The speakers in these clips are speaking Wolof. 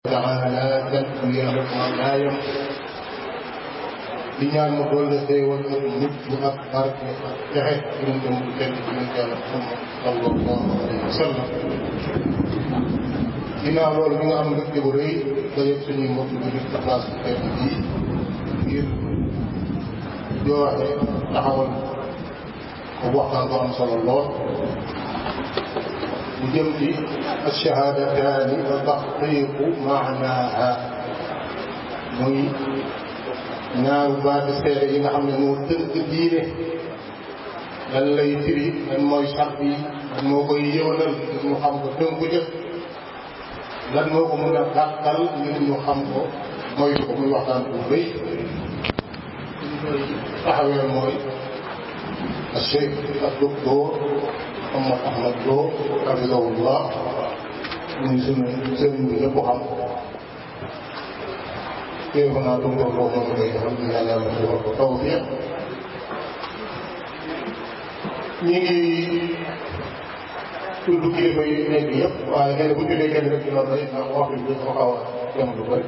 تعالى تنقل الرقايم di ñaan mu doole xéewal ak mucc ak barke ak texe yonente mu tedd yonente Yàlla Muhammad sallallahu alayhi wa sallam. ginnaaw loolu bi nga am mbégte bu rëy dajeeg suñuy mbokk bi ci place bu tedd bii ngir jooxe taxawal ko waxtaan bu am solo lool bu jëm ci ash-shahaadataani wa tahqiiqu maanaaha muy ñaaru baati seede yi nga xam ne moo tënk diine lan lay firi lan mooy sart yi lan moo koy yëwanal ngir ñu xam ko tënku jëf lan moo ko mën a gàttal ngir ñu xam ko moytu ko muy waxtaan bu rëy ñu koy taxawee mooy Cheikh ak docteur Mouhamed Ahmad Lo hafidahullah muy sunu sëriñ bi ñëpp xam kéema naa docteur Lo ñoo ko koy defal ñu ñaan yàlla defal ko tawfiq. ñi ngi tudd kilifa yi nekk yëpp waaye xëy na bu tuddee kenn rek dina doy ndax wax bi dafa xaw a dem lu bëri.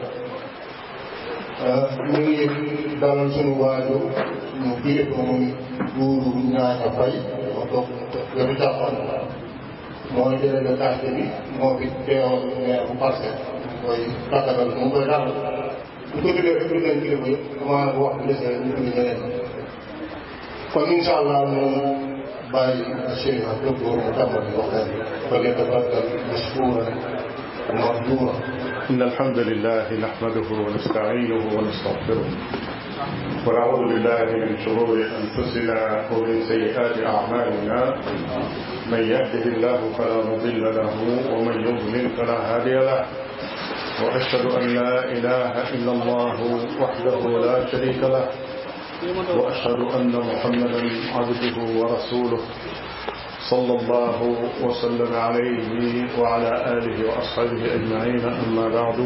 ñu ngi dalal suñu waajur suñu kilifa muy Duudu Ñaaña Fay moo toog wetu càmmoñ mooy délégué quartier bi moo fi teewal maire bu Parcelles koy tàggatal mu ngi koy dalal bu ko tuddee rek tudd nañ kilifa yëpp amaana bu wax bi desee ñu tudd ñeneen kon incha allah ñu bàyyi Cheikh ak docteur mu tàmbali waxtaan bi fa yatafaddal mashkuuran ma'juuran. إن الحمد لله نحمده ونستعينه ونستغفره ونعوذ بالله من شرور أنفسنا ومن سيئات أعمالنا من يهده الله فلا مضل له ومن يضلل فلا هادي له وأشهد أن لا إله إلا الله وحده لا شريك له وأشهد أن محمدا عبده ورسوله صلى الله وسلم عليه وعلى آله وأصحابه أجمعين أما بعد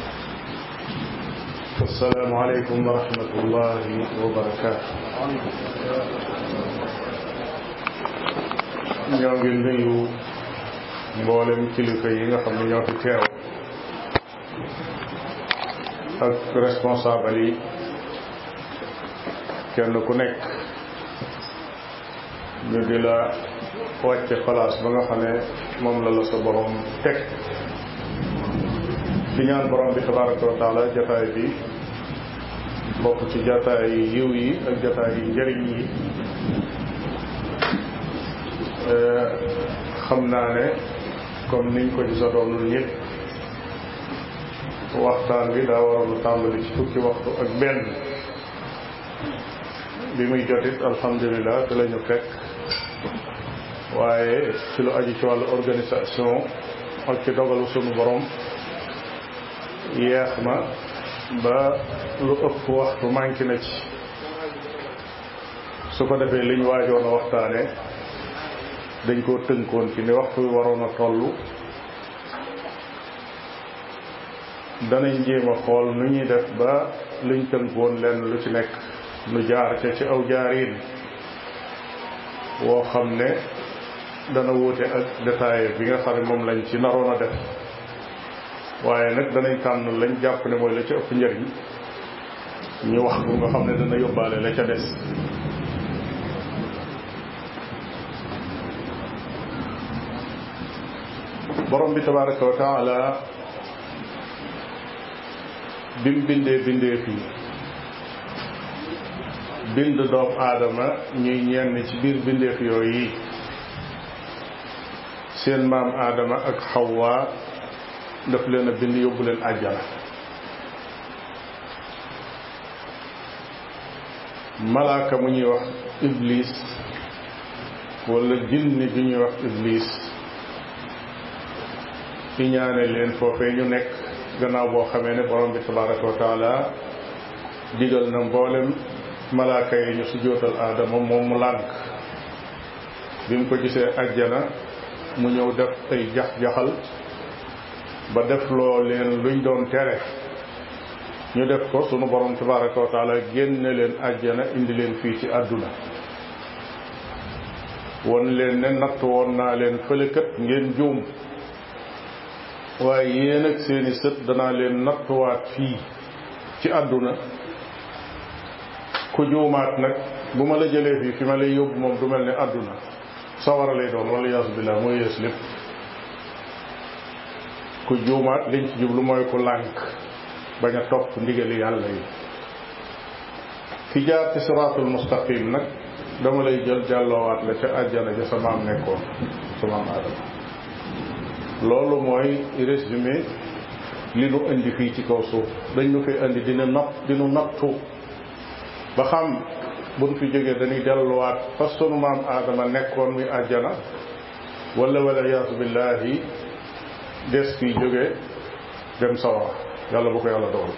السلام عليكم ورحمة الله وبركاته. ñoo ngi nuyu mboolem kilifa yi nga xam ne ñoo fi teew ak responsable yi kenn ku nekk ñu di la wàcce place ba nga xam ne moom la la sa borom teg di ñaan borom bi tabaraka wa taala jataay bi bokk ci jataay yiw yi ak jataay yi njëriñ yi. xam naa ne comme niñ ko gisatoon ñëpp waxtaan bi daa waroon a tàmbali ci fukki waxtu ak benn bi muy jotit alhamdulilah te la ñu fekk waaye ci lu aju ci wàllu organisation ak ci dogalu sunu borom yeex ma ba lu ëpp waxtu manqué na ci su ko defee liñ waajoon a waxtaane dañ koo tënkoon ci ni waxtu wi waroon a toll. danañ jéem a xool nu ñuy def ba luñ tënkoon lenn lu ci nekk nu jaar ca ci aw jaariin woo xam ne dana wuute ak détail bi nga xam ne moom lañ ci naroon a def waaye nag danañ tànn lañ jàpp ne mooy la ca ëpp njëriñ ñu wax ko nga xam ne dana yóbbaale la ca des. borom bi tabaraka wa taala bim bindee fii bind doomu aadama ñuy ñenn ci biir bindeef yooyu seen maam aadama ak xawwa daf leen a bind yóbbu leen àjjana. malaaka mu ñuy wax iblis wala jinni bi ñuy wax iblis iñaane leen foofee ñu nekk gannaaw boo xamee ne borom bi tabaraka wa taala digal na mboolem malaaka yi ñu sujjóotal aadama moom mu lànk. bi mu ko gisee àjjana mu ñëw def ay jax-jaxal ba def loo leen luñ doon tere ñu def ko sunu borom tabaraka wa taala génne leen àjjana indi leen fii ci àdduna won leen ne natt woon naa leen fële kët ngeen juum waaye yéen ak seeni sët danaa leen nattuwaat fii ci àdduna ku juumaat nag bu ma la jëlee fii fi ma lay yóbbu moom du mel ne àdduna sawara lay doon wala yaasu billah mooy yees lépp ku juumaat liñ ci jublu mooy ku lànk bañ a topp ndigali yàlla yi ki jaar ci siraatul mustaqim nag dama lay jël jàlloowaat la ca àjjana ja sa maam nekkoon sa maam Aadama loolu mooy résumé li nu indi fii ci kaw suuf dañ nu fi indi dinu nattu ba xam buñ fi jógee dañuy delluwaat fa sunu maam Aadama nekkoon muy àjjana wala iyaasu billahi des fii jógee dem sawara yàlla bu ko yàlla dogal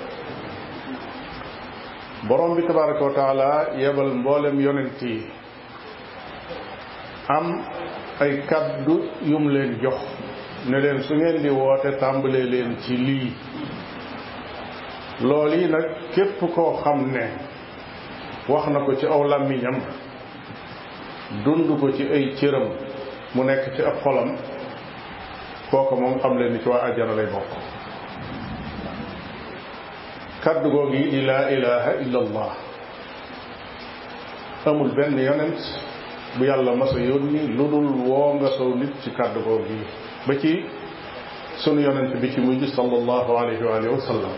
borom bi tabaraka wa taala yebal mboolem yonent yi am ay kaddu yum leen jox ne leen su ngeen di woote tàmbalee leen ci lii loolu yi nag képp koo xam ne wax na ko ci aw làmmiñam dund ko ci ay cëram mu nekk ci ab xolam kooku moom xam leen ni ci waa àjjana lay bokk kaddu googu yi di laa ilaha illa allah amul benn yonent bu yàlla masa yónni lu dul woo nga saw nit ci kaddu googu yi ba ci sunu yonent bi ci mujj sallallahu alayhi wa sallam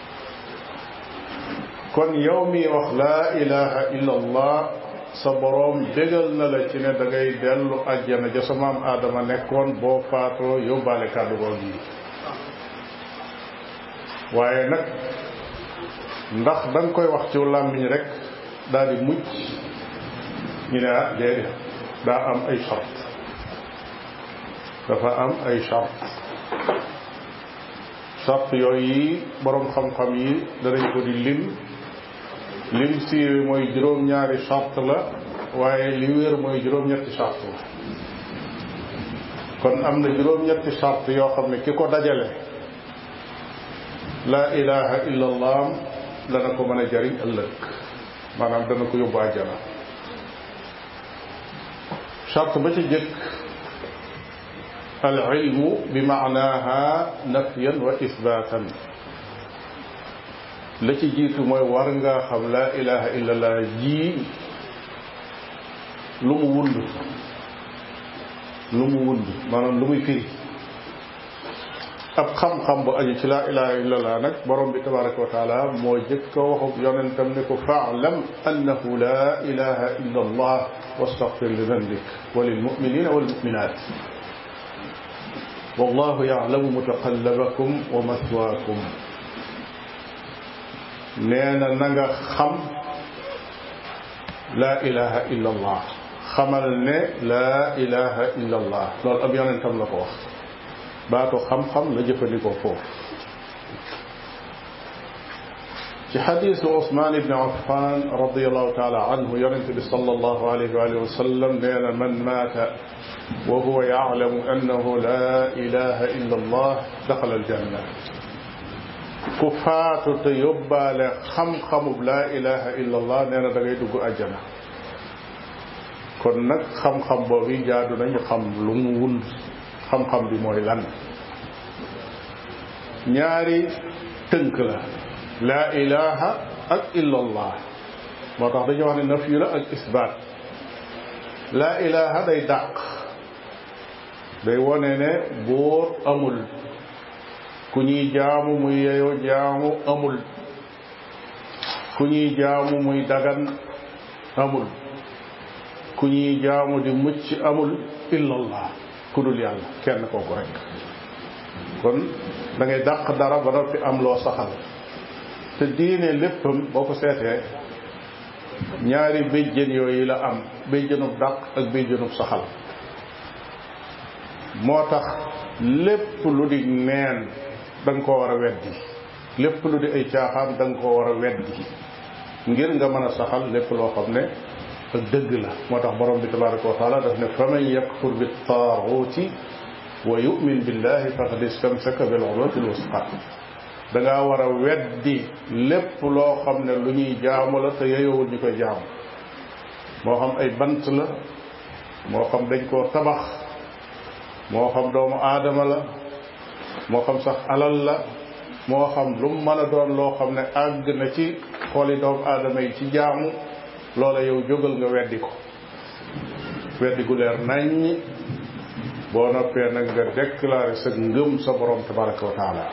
kon yow mi wax laa ilaha illa allah sa boroom bégal na la ci ne da ngay dellu àjjana ja sa maam Aadama nekkoon boo faatoo yóbbaale kàddu googu yi waaye nag ndax da nga koy wax ci làmmiñ rek daal di mucc ñu ne ah déedéet daa am ay charte dafa am ay charte yooyu boroom xam-xam yi danañ ko di lim siiwee mooy juróom-ñaari charte la waaye li wér mooy juróom-ñetti charte la kon am na juróom-ñetti charte yoo xam ne ki ko dajale laa ilaha illa allah dana ko mën a jariñ ëllëg maanaam dana ko yóbbu àjjana charte ba ci jëkk al ilmu bi maanaaha nafyan wa isbaatan la ci jiitu mooy war nga xam laa ilaha illallah ji lu mu wund maanaam lu muy firi ab xam-xam bu aju ci laa ilaha illallah nag borom bi tabaraka wa taala moo jëkk a waxub yonentam ne ko faalam annahu laa ilaha illa allah wastaghfir li danbik wa lilmuminina walmuminat wallahu ya'lamu mutaqallabakum wa mathwaakum nee na nga xam laa ilaha illa allah xamal ne laa ilaha illa allah loolu ab yonentam la ko wax baatu xam-xam la jëfandikoo foofu ci xadiisu Usmaan ibn Affaan radiyallahu taala anhu yonent bi sallallahu alayhi wa sallam nee na man maata wa huwa ya'lamu annahu laa ilaha illa allah daxala aljanna ku faatu te yóbbaale xam-xamub laa ilaha illa allah nee na da ngay dugg àjjana kon nag xam-xam boobu jaadu nañu xam lu mu wund xam-xam bi mooy lan ñaari tënk la laa ilaha ak illa allah moo tax dañuy wax ne nafyu la ak isbaat laa ilaha day dàq day wone ne buur amul ku ñuy jaamu muy yeyoo jaamu amul ku ñuy jaamu muy dagan amul ku ñuy jaamu di mucc amul illallah ku dul yàlla kenn kooku rek kon da ngay dàq dara ba noppi am loo saxal te diine léppam boo ko seetee ñaari béjjën yooyu la am béjjënub dàq ak béjjënub saxal moo tax lépp lu di neen da nga koo war a weddi lépp lu di ay caaxaan da nga koo war a weddi ngir nga mën a saxal lépp loo xam ne ak dëgg la moo tax borom bi tabaraka wa taala daf ne faman yakfur bi taaguuti wa yu'min billahi faqad istamsaka bil urwati al wusqa da ngaa war a weddi lépp loo xam ne lu ñuy jaamu la te yeyowul ñu koy jaamu moo xam ay bant la moo xam dañ koo tabax moo xam doomu aadama la moo xam sax alal la moo xam lu mu mën a doon loo xam ne àgg na ci xooli doomu aadama yi ci jaamu loola yow jógal nga weddi ko weddi gu leer naññ boo noppee nag nga déclaré sa ngëm sa borom tabaraka wa taala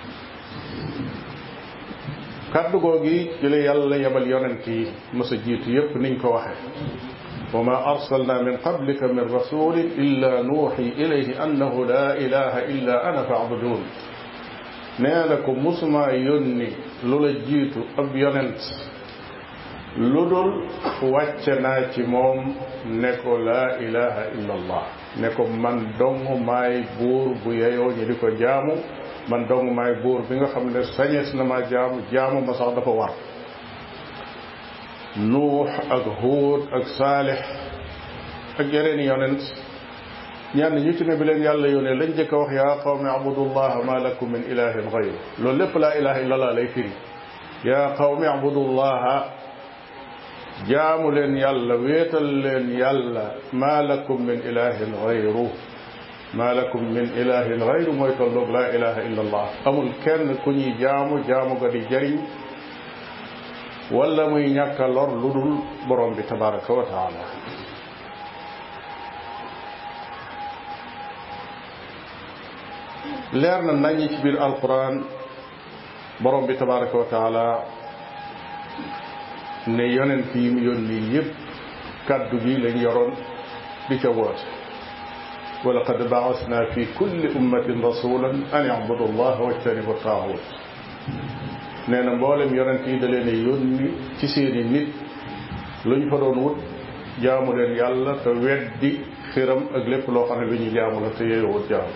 kàddu googi ci la yàlla yebal yonent yi mës a jiitu yépp niñ ko waxe wa ma arsalna min qablika min rasulin illa nuuxi ilayhi annahu la ilaha illa ana fa'budun nee na ko musuma yónni lu la jiitu ab yonent lu dul wàcce naa ci moom ne ko laa ilaha illa allah ne ko man dong maay buur bu yeyoo ñi di ko jaamu man dong maay buur bi nga xam ne sañees na ma jaamu ma sax dafa war nuux ak huud ak saalix ak yeneen yonent ñenn ñu ci ne bi leen yàlla yónnee lañ jëkk a wax yaa qawmi abudullaha ma lakum min ilahin gayru loolu lépp laa ilaha illa allah lay firi yaa qawmi abudullaha jaamu leen yàlla wéetal leen yàlla ma lakum min ilahin gayru ma lakum min ilahin gayru mooy tolloog laa ilaha illa allah amul kenn ku ñuy jaamu ga di jariñ wala muy ñàkk a lor lu dul borom bi tabaraka wa taala leer na nañu ci biir alquran borom bi tabaraka wa taala ne yonent yi mu yónni yépp kàddu gi lañ yoroon di ca woote wa laqad ba'asna fi kulli ummatin rasulan an ya'budu allaha wajtanibu taaxut nee na mboolem yonent yi da leen a yónni ci seeni nit luñ fa doon wut jaamu leen yàlla te weddi xiram ak lépp loo xam ne lu ñu jaamu la te yeewut jaamu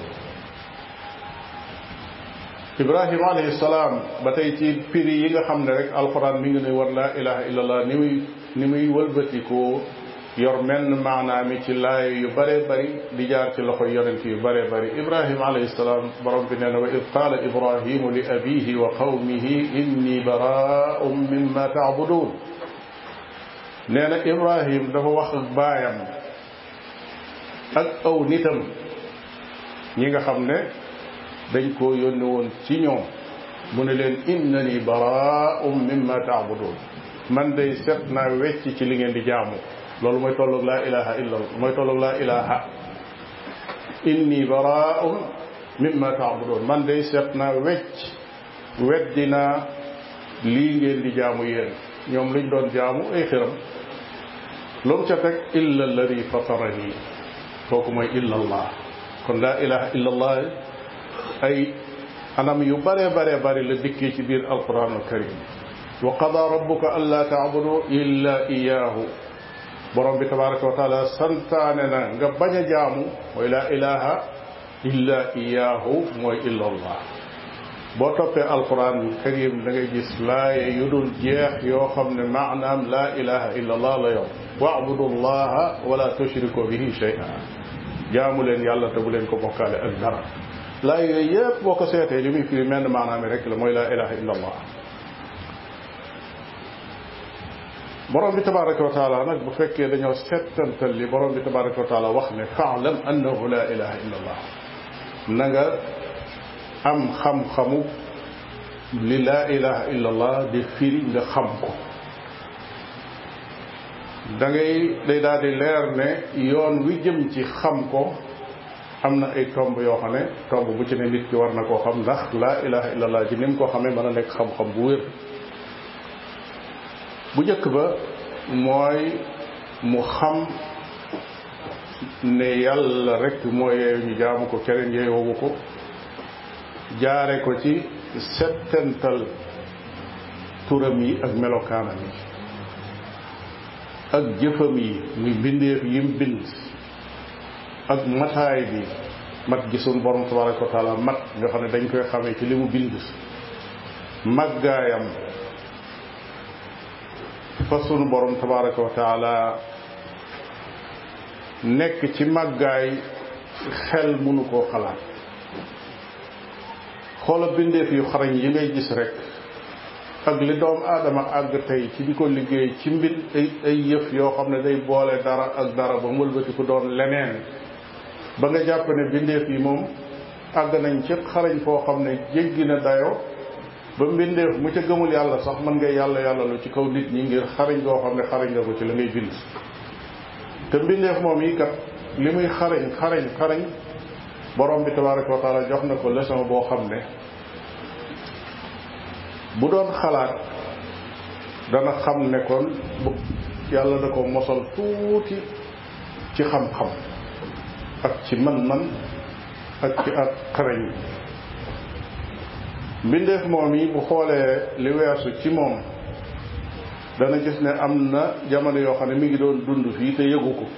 Ibrahima alayhi salaam ba tey ci piri yi nga xam ne rek alxuraan mi ngi ne war laa ilaha illallah ni muy wëlbatikoo yor menn maanaami ci laay yu bare bari di jaar ci loxo yonent yu bare bari Ibrahima alayhi salaam borom bi nee na wa id qaala Ibrahimu li abihi wa qawmihi inni baraa'un mimma ta'budun nee na Ibrahim dafa wax ak baayam ak aw nitam ñi nga xam ne dañ koo yónni woon ci ñoom mu ne leen innani baraa'un mimma ta'budun man day set naa wecc ci li ngeen di jaamu loolu mooy tolloog laa ilaha illa mooy tolloog laa ilaha inni baraa'un mimma ta'budun man day set naa wecc weddi naa lii ngeen di jaamu yéen ñoom luñ doon jaamu ay xiram loolu ca teg illa alladi fatarani kooku mooy illa allah kon laa ilaha illa allah ay anam yu bare bare bare la dikkee ci biir alquran al karim wa qada rabbuka an laa ta'budu illa iyaahu borom bi tabaraka wa taala santaane na nga bañ a jaamu mooy laa ilaha illa iyaahu mooy illa allah boo toppee alquran karim da ngay gis laaye yu dul jeex yoo xam ne maanaam laa ilaha illa allah la yow wa'budu allaha wala tushriku bihi shay'an jaamu leen yàlla te bu leen ko bokkaale ak dara laa yooyu yëpp boo ko seetee li muy firi menn maanaam rek la mooy laa ilaha illa allah borom bi tabaraka wa taala nag bu fekkee dañoo settantal li borom bi tabaraka wa taala wax ne fa'lam annahu laa ilaha illa allah na nga am xam-xamu li laa ilaha illa allah di firi nga xam ko da ngay day daal di leer ne yoon wi jëm ci xam ko am na ay tomb yoo xam ne tomb bu ci ne nit ki war na koo xam ndax laa ilaha illa allah ji ni mu ko xamee mën a nekk xam-xam bu wér bu njëkk ba mooy mu xam ne yàlla rek moo yeeyu ñu jaamu ko keneen yeeyoowu ko jaare ko ci settental turam yi ak melokaanam yi ak jëfam yi muy mbindeef yim bind ak mataay bi mat gi sunu borom tabaraka wa taala mat nga xam ne dañ koy xamee ci li mu bind màggaayam fa sunu borom tabaraka wa taala nekk ci màggaay xel mënu koo xalaat xoola bindeef yu xarañ yi ngay gis rek ak li doom aadama àgg tey ci di ko liggéey ci mbir ay yëf yoo xam ne day boole dara ak dara ba wëlbati ko doon leneen ba nga jàpp ne bindeef yi moom àgg nañ ci xarañ foo xam ne jéggi na dayoo ba mbindeef mu ca gëmul yàlla sax mën ngay yàlla lu ci kaw nit ñi ngir xarañ goo xam ne xarañ nga ko ci la ngay bind. te mbindeef moom yi kat li muy xarañ borom bi tabaraka wa taala jox na ko leçon boo xam ne bu doon xalaat dana xam ne kon yàlla da ko mosal tuuti ci xam-xam ak ci man-man ak ci ak xarañ mbindeef moom yi bu xoolee li weesu ci moom dana gis ne am na jamono yoo xam ne mi ngi doon dund fii te yëgu ko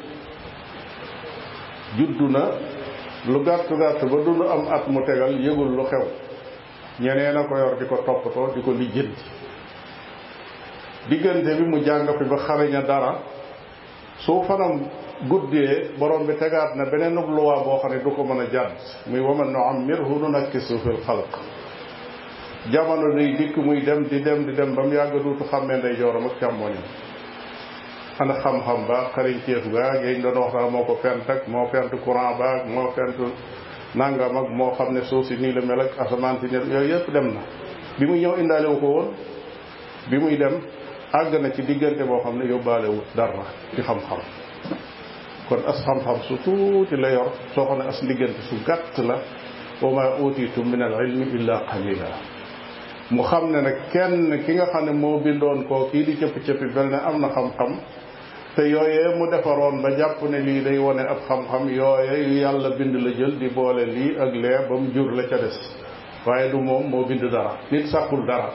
juddu na lu gàtt ba dund am at mu tegal yëgul lu xew ñeneen a ko yor di ko toppatoo di ko lijjanti diggante bi mu jàng fi ba xaraña dara su fanam guddee borom bi tegaat na beneen luwaa boo xam ne du ko mën a jàdd muy waman nu'ammirhu nunakkisu fil xalq jamono day dikk muy dem di dem ba mu yàgg duutu xàmmee ndey jooram ak càmmoñam ana xam-xam ba xariñteef ga géej doon wax naa moo ko fent ak moo fent courant ba ak moo fent nangam ak moo xam ne suuf si nii la mel ak asamaan si yooyu yëpp dem na bi muy ñëw indaale wu ko woon bi muy dem àgg na ci diggante boo xam ne yóbbaale wu dara ci xam-xam kon as xam-xam su tuuti la yor soo xam ne as diggante su gàtt la wa ma utitum min al ilmi illa qalila mu xam ne nag kenn ki nga xam ne moo bindoon koo kii di cëpp-cëppi bel ne am na xam-xam te yooyee mu defaroon ba jàpp ne lii day wone ab xam-xam yooye yu yàlla bind la jël di boole lii ak lee ba mu jur la ca des waaye du moom moo bind dara nit sàkkul dara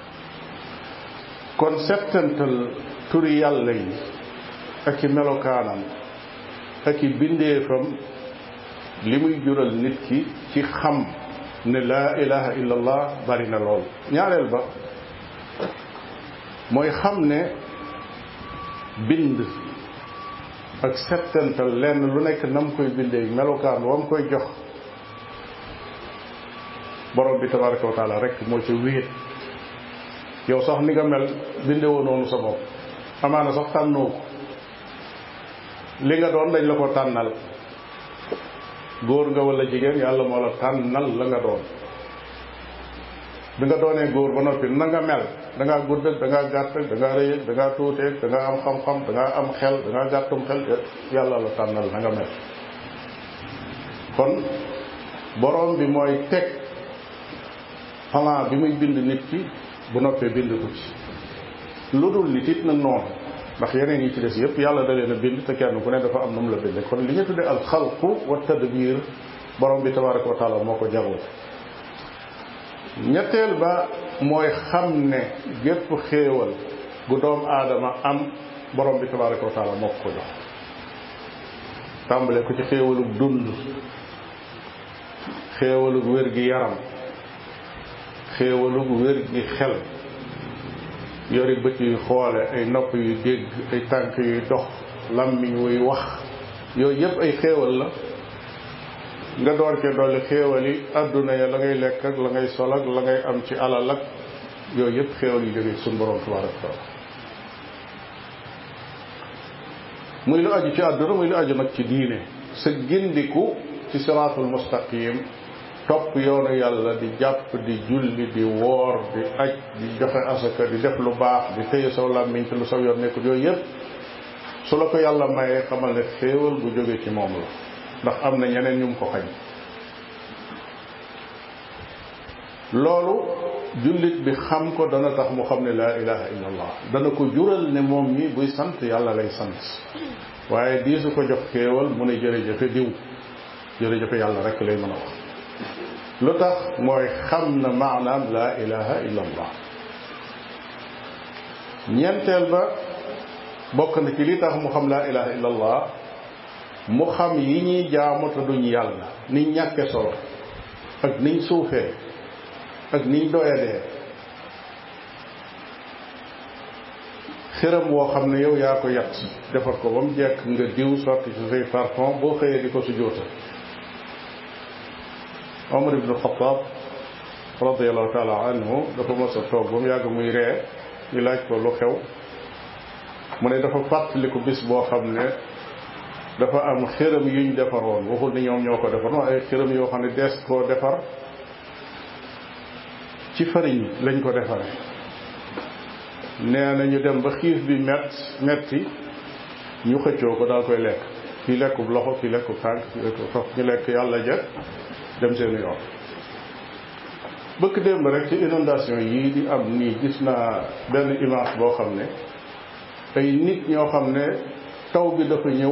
kon settantal turi yàlla yi ak i melokaanam ak i bindeefam li muy jural nit ki ci xam ne laa ilaha illa allah bari na lool ñaareel ba mooy xam ne bind ak settantal lenn lu nekk nam koy bindee melokaan wam koy jox borom bi tabaraka wa taala rek moo ci wéet yow sax ni nga mel bindewoo noonu sa bopp amaana sax tànnoo ko li nga doon dañ la ko tànnal góor nga wala jigéen yàlla moo la tànnal la nga doon bi nga doonee góor ba noppi na nga mel da ngaa gudd ak da ngaa gàtt ak da ngaa rëy ak da ngaa tuuteeg da ngaa am xam-xam da ngaa am xel da ngaa gàttum xel yàlla la tànnal na nga mel kon borom bi mooy teg plan bi muy bind nit ki bu noppee bind ko ci lu dul nit it nag noonu ndax yeneen yi ci des yëpp yàlla da leen a bind te kenn ku ne dafa am na mu la binde kon li ñu tuddee al xalqu wa tadbir borom bi tabaraka wa taala moo ko jagoo ñetteel ba mooy xam ne gépp xéewal gu doom aadama am borom bi tabaraka wa taala moo ko jox tàmbale ko ci xéewalug dund xéewalug wér gi yaram xéewalug wér gi xel yori bët yuy xoole ay nopp yuy dégg ay tànk yuy dox làmmiñ wuy wax yooyu yëpp ay xéewal la nga door ke dolli xéewal yi adduna ya la ngay lekk ak la ngay sol ak la ngay am ci alal ak yooyu yëpp xéewal yu jóge suñu borom tabaraka wa taala muy lu aju ci adduna muy lu aju nag ci diine sa gindiku ci siraatul mustaqim topp yoonu yàlla di jàpp di julli di woor di aj di joxe asaka di def lu baax di téye saw làmmiñ te lu saw yoon nekkul yooyu yëpp su la ko yàlla mayee xamal ne xéewal bu jóge ci moom la ndax am na ñeneen ñu mu ko xañ loolu jullit bi xam ko dana tax mu xam ne laa ilaha illa allah dana ko jural ne moom mi buy sant yàlla lay sant waaye di su ko jox xéewal mu ne jërëjëfe diw jërëjëfe yàlla rek lay mën a wax lu tax mooy xam na maanaam laa ilaha illa allah ñeenteel ba bokk na ci li tax mu xam laa ilaha illa allah mu xam yi ñuy jaamu te duñ yàlla niñ ñàkke solo ak niñ suufee ak niñ doyadee xiram woo xam ne yow yaa ko yat defar ko ba mu jekk nga diw sotti ci say parfum boo xëyee di ko su jóota Omar ibn Khattab radiallahu taala anhu dafa mos a toog ba mu yàgg muy ree ñu laaj ko lu xew mu ne dafa fàttaliku bis boo xam ne dafa am xërëm yuñ defaroon, waxul ni ñoom ñoo ko defaroon ay xërëm yoo xam ne dees koo defar ci fariñ lañ ko defare. nee na ñu dem ba xiif bi metti ñu xëccoo ko daal koy lekk, kii lekkub loxo kii lekkub tànk kii lekkub topp, ñu lekk yàlla ja dem seeni yoon. bëkk démb rek ci inondation yii di am nii gis naa benn image boo xam ne ay nit ñoo xam ne taw bi dafa ñëw,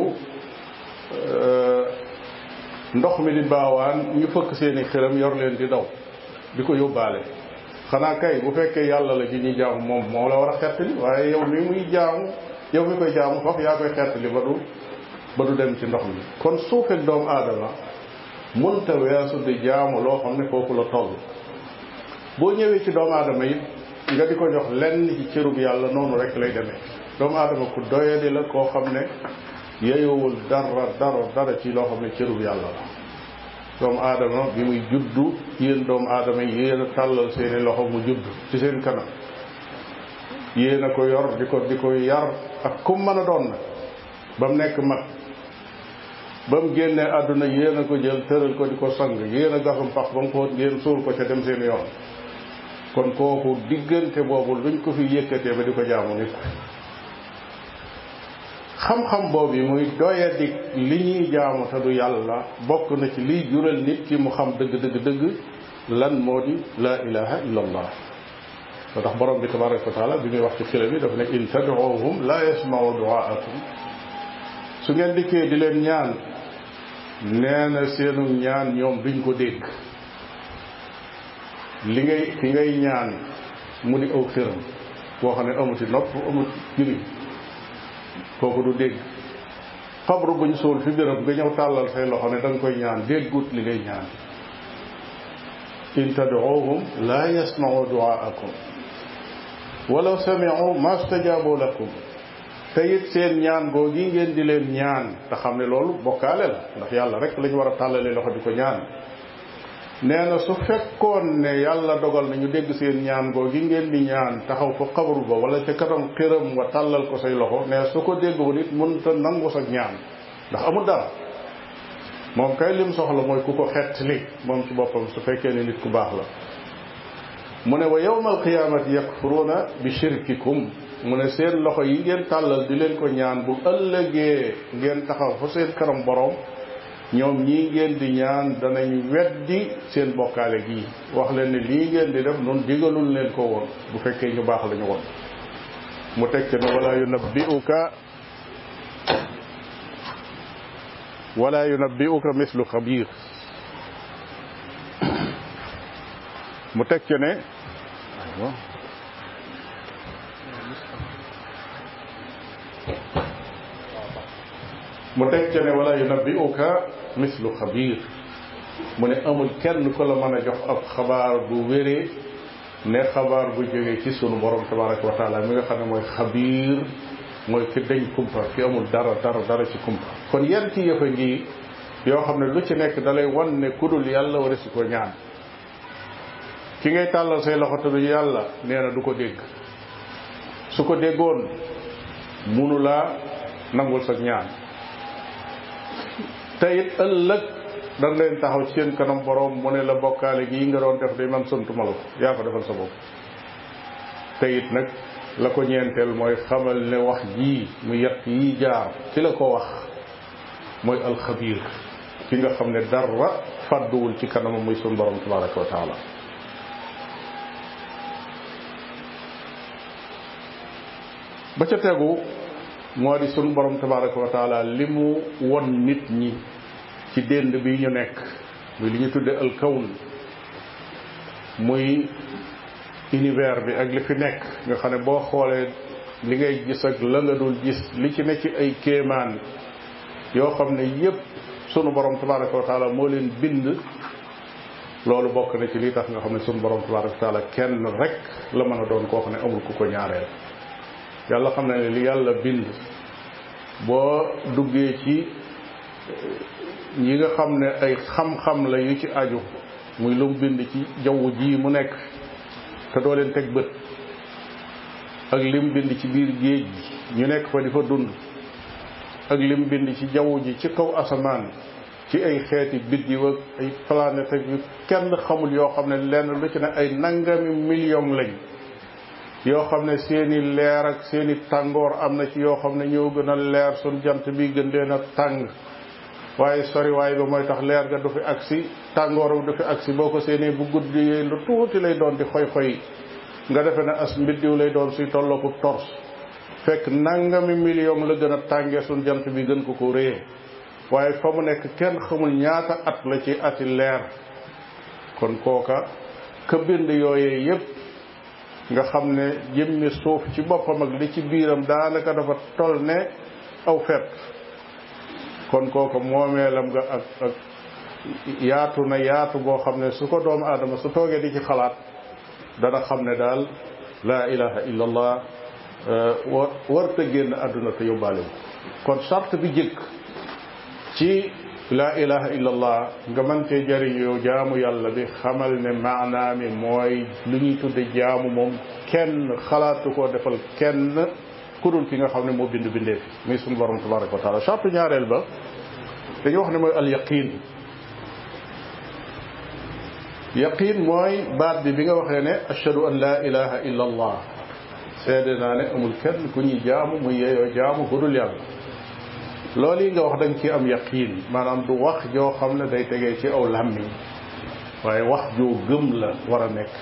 ndox mi di baawaan, ñu fëkk seeni xërëm yor leen di daw di ko yóbbaale. xanaa kay bu fekkee yàlla la ji ñuy jaamu moom moo la war a xettali, waaye yow mi muy jaamu, yow mi koy jaamu foofu yaa koy xettali ba du dem ci ndox mi. kon suufeeg doomu aadama mënta weesu di jaamu loo xam ne foofu la toll. boo ñëwee ci doomu aadama it nga di ko jox lenn ci cërub yàlla, noonu rek lay demee. doomu aadama ku doyadi la, koo xam ne yeyowul dara ci loo xam ne cërub yàlla la. doomu aadama bi muy juddu, yéen doomu aadama yi yéen a tàllal seeni loxo mu juddu ci seen kanam, yéen a ko yor di ko yar ak kum mën a doon nag ba mu nekk mag. ba mu génnee àdduna yéen a ko jël tëral ko di ko sang, yéen a gasum pax ba mu ko ngeen suul ko ca dem seen yoon. kon kooku diggante boobu luñ ko fi yëkkatee ba di ko jaamu nit. xam-xam boobu yi muy doyadik li ñuy jaamu te du yàlla bokk na ci liy jural nit ki mu xam dëgg lan moo di laa ilaha illa allah. moo tax borom bi tabaraka wa taala bi muy wax ci xila bi dafa ne in tad'uuhum laa yasma'u du'aakum. su ngeen dikkee di leen ñaan, nee na seenu ñaan ñoom duñ ko dégg. ki ngay ñaan mu di aw xëram boo xam ne amuti nopp amut juriñ, kooku du dégg. xabru buñ suul fi béréb nga ñëw tàllal say loxo ne da nga koy ñaan, déggut li ngay ñaan. in tad'uuhum laa yasma'u du'aakum walaw sami'u ma stajaabu lakum. te it seen ñaan googu yi ngeen di leen ñaan te xam ne loolu bokkaale la, ndax yàlla rek lañu war a tàllale loxo di ko ñaan. nee na su fekkoon ne yàlla dogal na ñu dégg seen ñaan googu yi ngeen di ñaan taxaw fa xabru ba wala ca kanam xiram nga tàllal ko say loxo, nee su ko dégg ba nit mënta nangu sa ñaan ndax amul dara. moom kay lim soxla mooy ku ko xettali moom ci boppam, su fekkee ne nit ku baax la. mu ne wa yawmal qiyaamati yakfuruuna bi shirkikum. mu ne seen loxo yi ngeen tàllal di leen ko ñaan, bu ëllëgee ngeen taxaw fa seen kanam borom, ñoom ñii ngeen di ñaan danañ weddi seen bokkaale gii, wax leen ne lii ngeen di def noonu digalul leen ko woon bu fekkee ñu baax la ñu woon. mu teg ci ne wala yunabbi'uka mislu xabiir. mu teg ci ne wala yunabbi'uka mislu xabiir. mu ne amul kenn ku la mën a jox ab xabaar bu wéree ne xabaar bu jógee ci sunu borom tabaraka wa taala mi nga xam ne mooy xabiir, mooy ki dañ kumpa, ki amul dara ci kumpa. kon yan ci yëfa ngi yoo xam ne lu ci nekk dalay wan ne kudul yàlla war si ko ñaan. ki ngay tàllal say loxo te du yàlla, nee na du ko dégg. su ko déggoon munu laa nangul sa ñaan. te it ëllëg da leen taxaw ci seen kanam borom mu ne la bokkaale gii nga doon def day man santuma la ko, yaa ko defal sa bopp. te it nag la ko ñeenteel mooy xamal ne wax jii mu yett yi jaar ci la ko wax mooy alxabiir, ki nga xam ne dara fàdduwul ci kanamam muy sun borom tabaraka wa taala. ba ca tegu moo di sun borom tabaraka wa taala li mu won nit ñi ci dénd bi ñu nekk, muy li ñu tudde alkawn, muy univers bi ak li fi nekk nga xam ne boo xoolee li ngay gis ak la nga dul gis li ci ne ci ay kéemaan yoo xam ne yépp sunu borom tabaraka wa taala moo leen bind. loolu bokk na ci li tax nga xam ne sunu borom tabaraka wa taala kenn rek la mën a doon koo xam ne amul ku ko ñaareel. yàlla xam ne li yàlla bind boo duggee ci yi nga xam ne ay xam-xam la yu ci aju, muy lu mu bind ci jaww ji mu nekk te doo leen teg bët, ak lim bind ci biir géej gi ñu nekk fa di fa dund, ak lim bind ci jaww ji ci kaw asamaan ci ay xeeti biddiw ak ay planète ak yu kenn xamul yoo xam ne lenn lu ci ne ay nangami million lañ yoo xam ne seeni leer ak seeni tàngoor am na ci yoo xam ne ñoo gën a leer suñ jant bi gën leen a tàng waaye soriwaay ba mooy tax leer ga du fi agsi tàngoor du fi agsi boo ko seenee bu guddi lu tuuti lay doon di xoy-xoy nga defe ne as mbiddiw lay doon suy tollooku tors fekk nangami million la gën a tàngee suñ jant bi gën ko réyee waaye fa mu nekk kenn xamul ñaata at la ci ati leer kon kooka ka bind yooyee yépp nga xam ne jëmmi suuf ci boppam ak li ci biiram daanaka dafa toll ne aw fet kon kooka moomeelam nga ak yaatu na yaatu boo xam ne su ko doomu aadama su toogee di ci xalaat dana xam ne daal laa ilaha illa allah warta génn àdduna te yóbbaale wu kon sart bi jëkk ci laa ilaha illa allah nga mën cee jëriñoo jaamu yàlla bi xamal ne maanaami mooy lu ñuy tudde jaamu moom kenn xalaatu koo defal kenn ku dul ki nga xam ne moo bind bindee fi muy suñu borom tabaraka wa taala sart ñaareel ba dañu wax ne mooy al yaqin yaqin mooy baat bi nga waxee ne ashhadu an laa ilaha illa allah seede naa ne amul kenn ku ñuy jaamu muy yeeyoo jaamu ku dul yàlla loolu yi nga wax da nga ci am yaqin maanaam du wax joo xam ne day tegee ci aw làmmiñ waaye wax joo gëm la war a nekk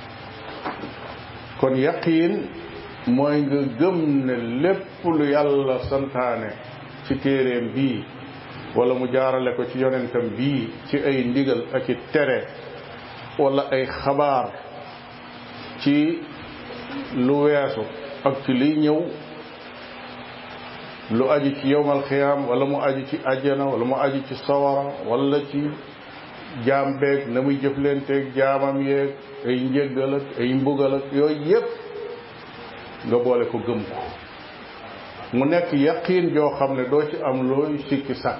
kon yaqin mooy nga gëm ne lépp lu yàlla santaane ci téeréem bii wala mu jaarale ko ci yonentam bii ci ay ndigal ak i tere wala ay xabaar ci lu weesu ak ci liy ñëw lu aju ci yowmal xiyaam wala mu aju ci àjjana wala mu aju ci sawara wala ci jaam beeg na muy jëflenteeg jaamam yeeg ay njëggal ak ay mbugal ak yooyu yépp nga boole ko gëm ko mu nekk yaqiin joo xam ne doo ci am looy sikki sàkk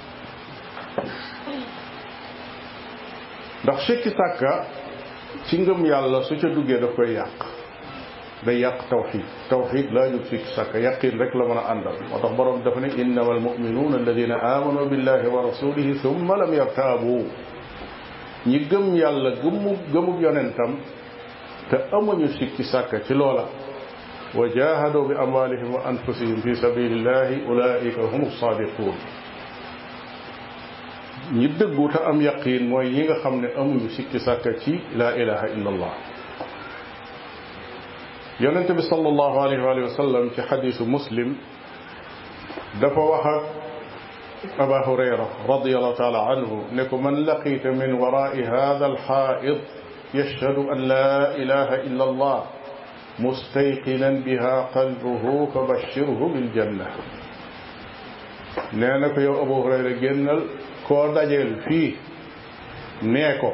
ndax sikki sàkka ci ngëm yàlla su ca duggee daf koy yàq day yàq tawxid laa jóg sikki sàkka yaqiin rek la mën a àndal moo tax boroom dafa ne innama almuminuuna alladina amanu billahi wa rasulihi thumma lam yartaabu ñi gëm yàlla gëmub yonentam te amuñu sikki sàkka ci loola wa jahadu bi amwalihim wa anfusihim fi sabilillahi ulaika hum sadiqun ñi dëggu te am yaqiin mooy ñi nga xam ne amuñu sikki sàkka ci laa ilaha illa allah yonente bi sallallahu alayhi wa sallam ci xadisu muslim dafa wax ak aba hurayra radiallahu taala anhu ne ko man laqiita min waraai hada alxaid yashhadu an la ilaha illa allah mustayqinan biha qalbuhu fa bashirhu biljanna nee na ko yow abu hurayra génnal koo dajeel fii nee ko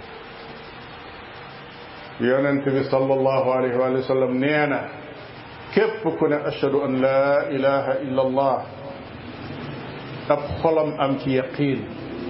yonent bi sallallahu alayhi wa sallam nee na képp ku ne ashhadu an laa ilaha illa allah ab xolam am ci yaqiin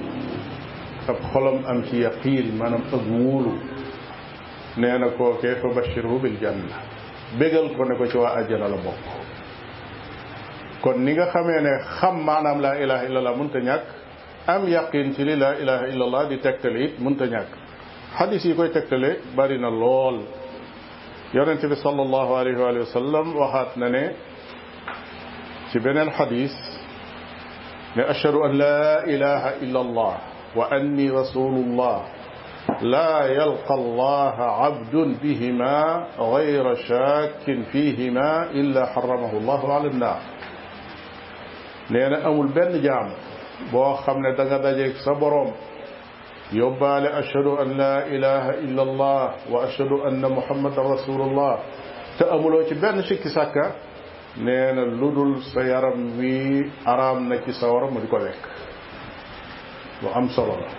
maanaam ak wóolu nee na kookee fa bashirhu bil janna bégal ko ne ko ci waa àjjana la bokk kon ni nga xamee ne xam maanaam laa ilaha illa allah mënta ñàkk am yaqiin ci li laa ilaha illa allah di tegtale it mënta ñàkk xadis yi koy tegtale bari na lool yonent bi sallallahu alayhi wa sallam waxaat na ne ci beneen xadis ne ashhadu an laa ilaha illa allah wa anni rasulullah laa yalqa allaha abdun bihima gayra shakkin fihima illa xaramahu allahu ala annaar nee na amul benn jaam boo xam ne da nga dajeeg sa boroom yóbbaale ashhadu an laa ilaha illa allah wa ashhadu anna muhammadan rasulullah te amuloo ci benn sikki sàkka nee na lu dul sa yaram wi araam na ci sawara mu di ko lekk lu am solo la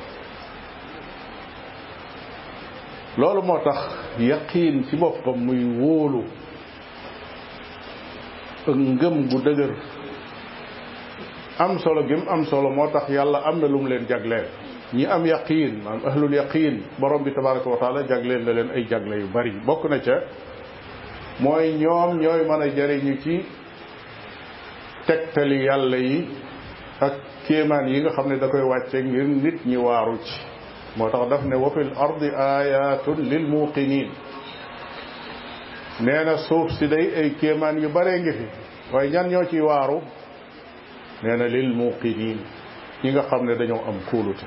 loolu moo tax yaqiin ci boppam muy wóolu ak ngëm gu dëgër am solo gim am solo moo tax yàlla am na lu mu leen jagleel ñi am yaqiin maanaam ahlul yaqiin borom bi tabaraka wa taala jagleel na leen ay jagle yu bari bokk na ca mooy ñoom ñooy mën a jariñu ci tegtali yàlla yi ak kéemaan yi nga xam ne da koy wàcce ngir nit ñi waaru ci moo tax daf ne wa fil ardi ayatun lil muqinin nee na suuf si day ay kéemaan yu bare ngi fi waaye ñan ñoo ciy waaru nee na lil muqinin ñi nga xam ne dañoo am kóolute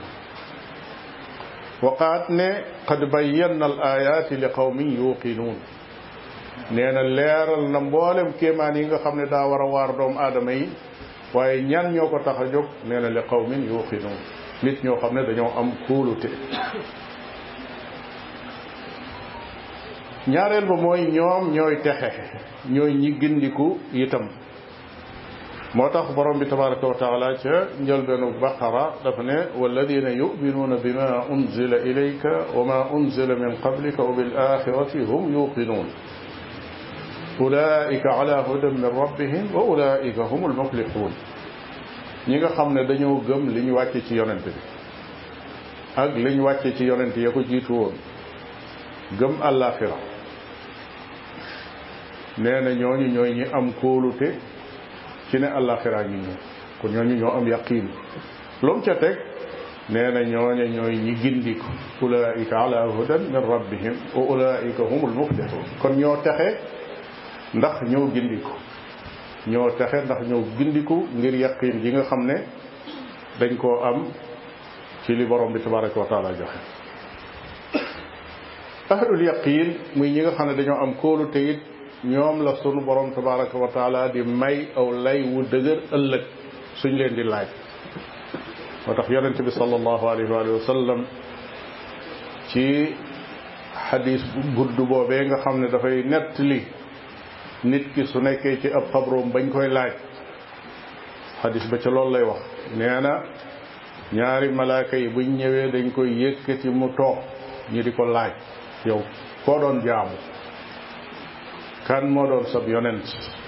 waqaat ne qad bayyana al ayati li qawmin yuqinuun nee na leeral na mboolem kéemaan yi nga xam ne daa war a waar doomu aadama yi waaye ñan ñoo ko tax a jóg nee na li qawmin yuqinuun nit ñoo xam ne dañoo am kóolute ñaareel ba mooy ñoom ñooy texe ñooy ñi gindiku itam moo tax borom bi tabaraka wa taala ca njëlbeenu baqara dafa ne walladina yuminuuna bima unzila ilayka wa ma unzila min qablika wa bil axirati hum yuqinuun ulaika ala hudan min rabbihim wa ulaika hum almuflixuun ñi nga xam ne dañoo gëm li ñu wàcce ci yonent bi ak li ñu wàcce ci yonent ya ko jiitu woon gëm àllaaxira nee na ñooñu ñooy ñi am kóolute ci ne àllaaxira ngi ñëw kon ñooñu ñoo am yaqiin lu mu ca teg nee na ñooñu ñooy ñi gindiku ulaika ala hudan min rabbihim wa ulaika humul muflihun kon ñoo texe ndax ñoo gindiku ñoo texe ndax ñoo gindiku ngir yaqiin yi nga xam ne dañ koo am ci li borom bi tabaraka wa taala joxe ahlul yaqiin muy ñi nga xam ne dañoo am kóolute it ñoom la sunu borom tabaraka wa taala di may aw lay wu dëgër ëllëg suñ leen di laaj moo tax yonent bi sallallahu alayhi wa sallam ci xadis bu gudd boobee nga xam ne dafay nettali nit ki su nekkee ci ab xabroom bañ koy laaj xadis ba ca loolu lay wax nee na ñaari malaaka yi buñ ñëwee dañ koy yëkkati mu toog ñi di ko laaj yow koo doon jaamu kan moo doon sab yonent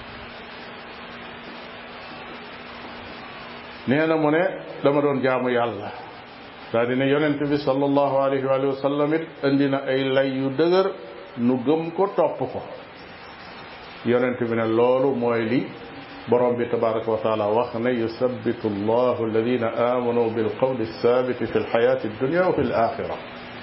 nee na mu ne dama doon jaamu yàlla daa dina yonent bi sallallahu alayhi wa sallam it indi na ay lay yu dëgër nu gëm ko topp ko yonent bi ne loolu mooy li borom bi tabaraka wa taala wax ne yusabbitu allahu alladina amanu bilqawli sabiti fi lxayati dunia wa fi l axira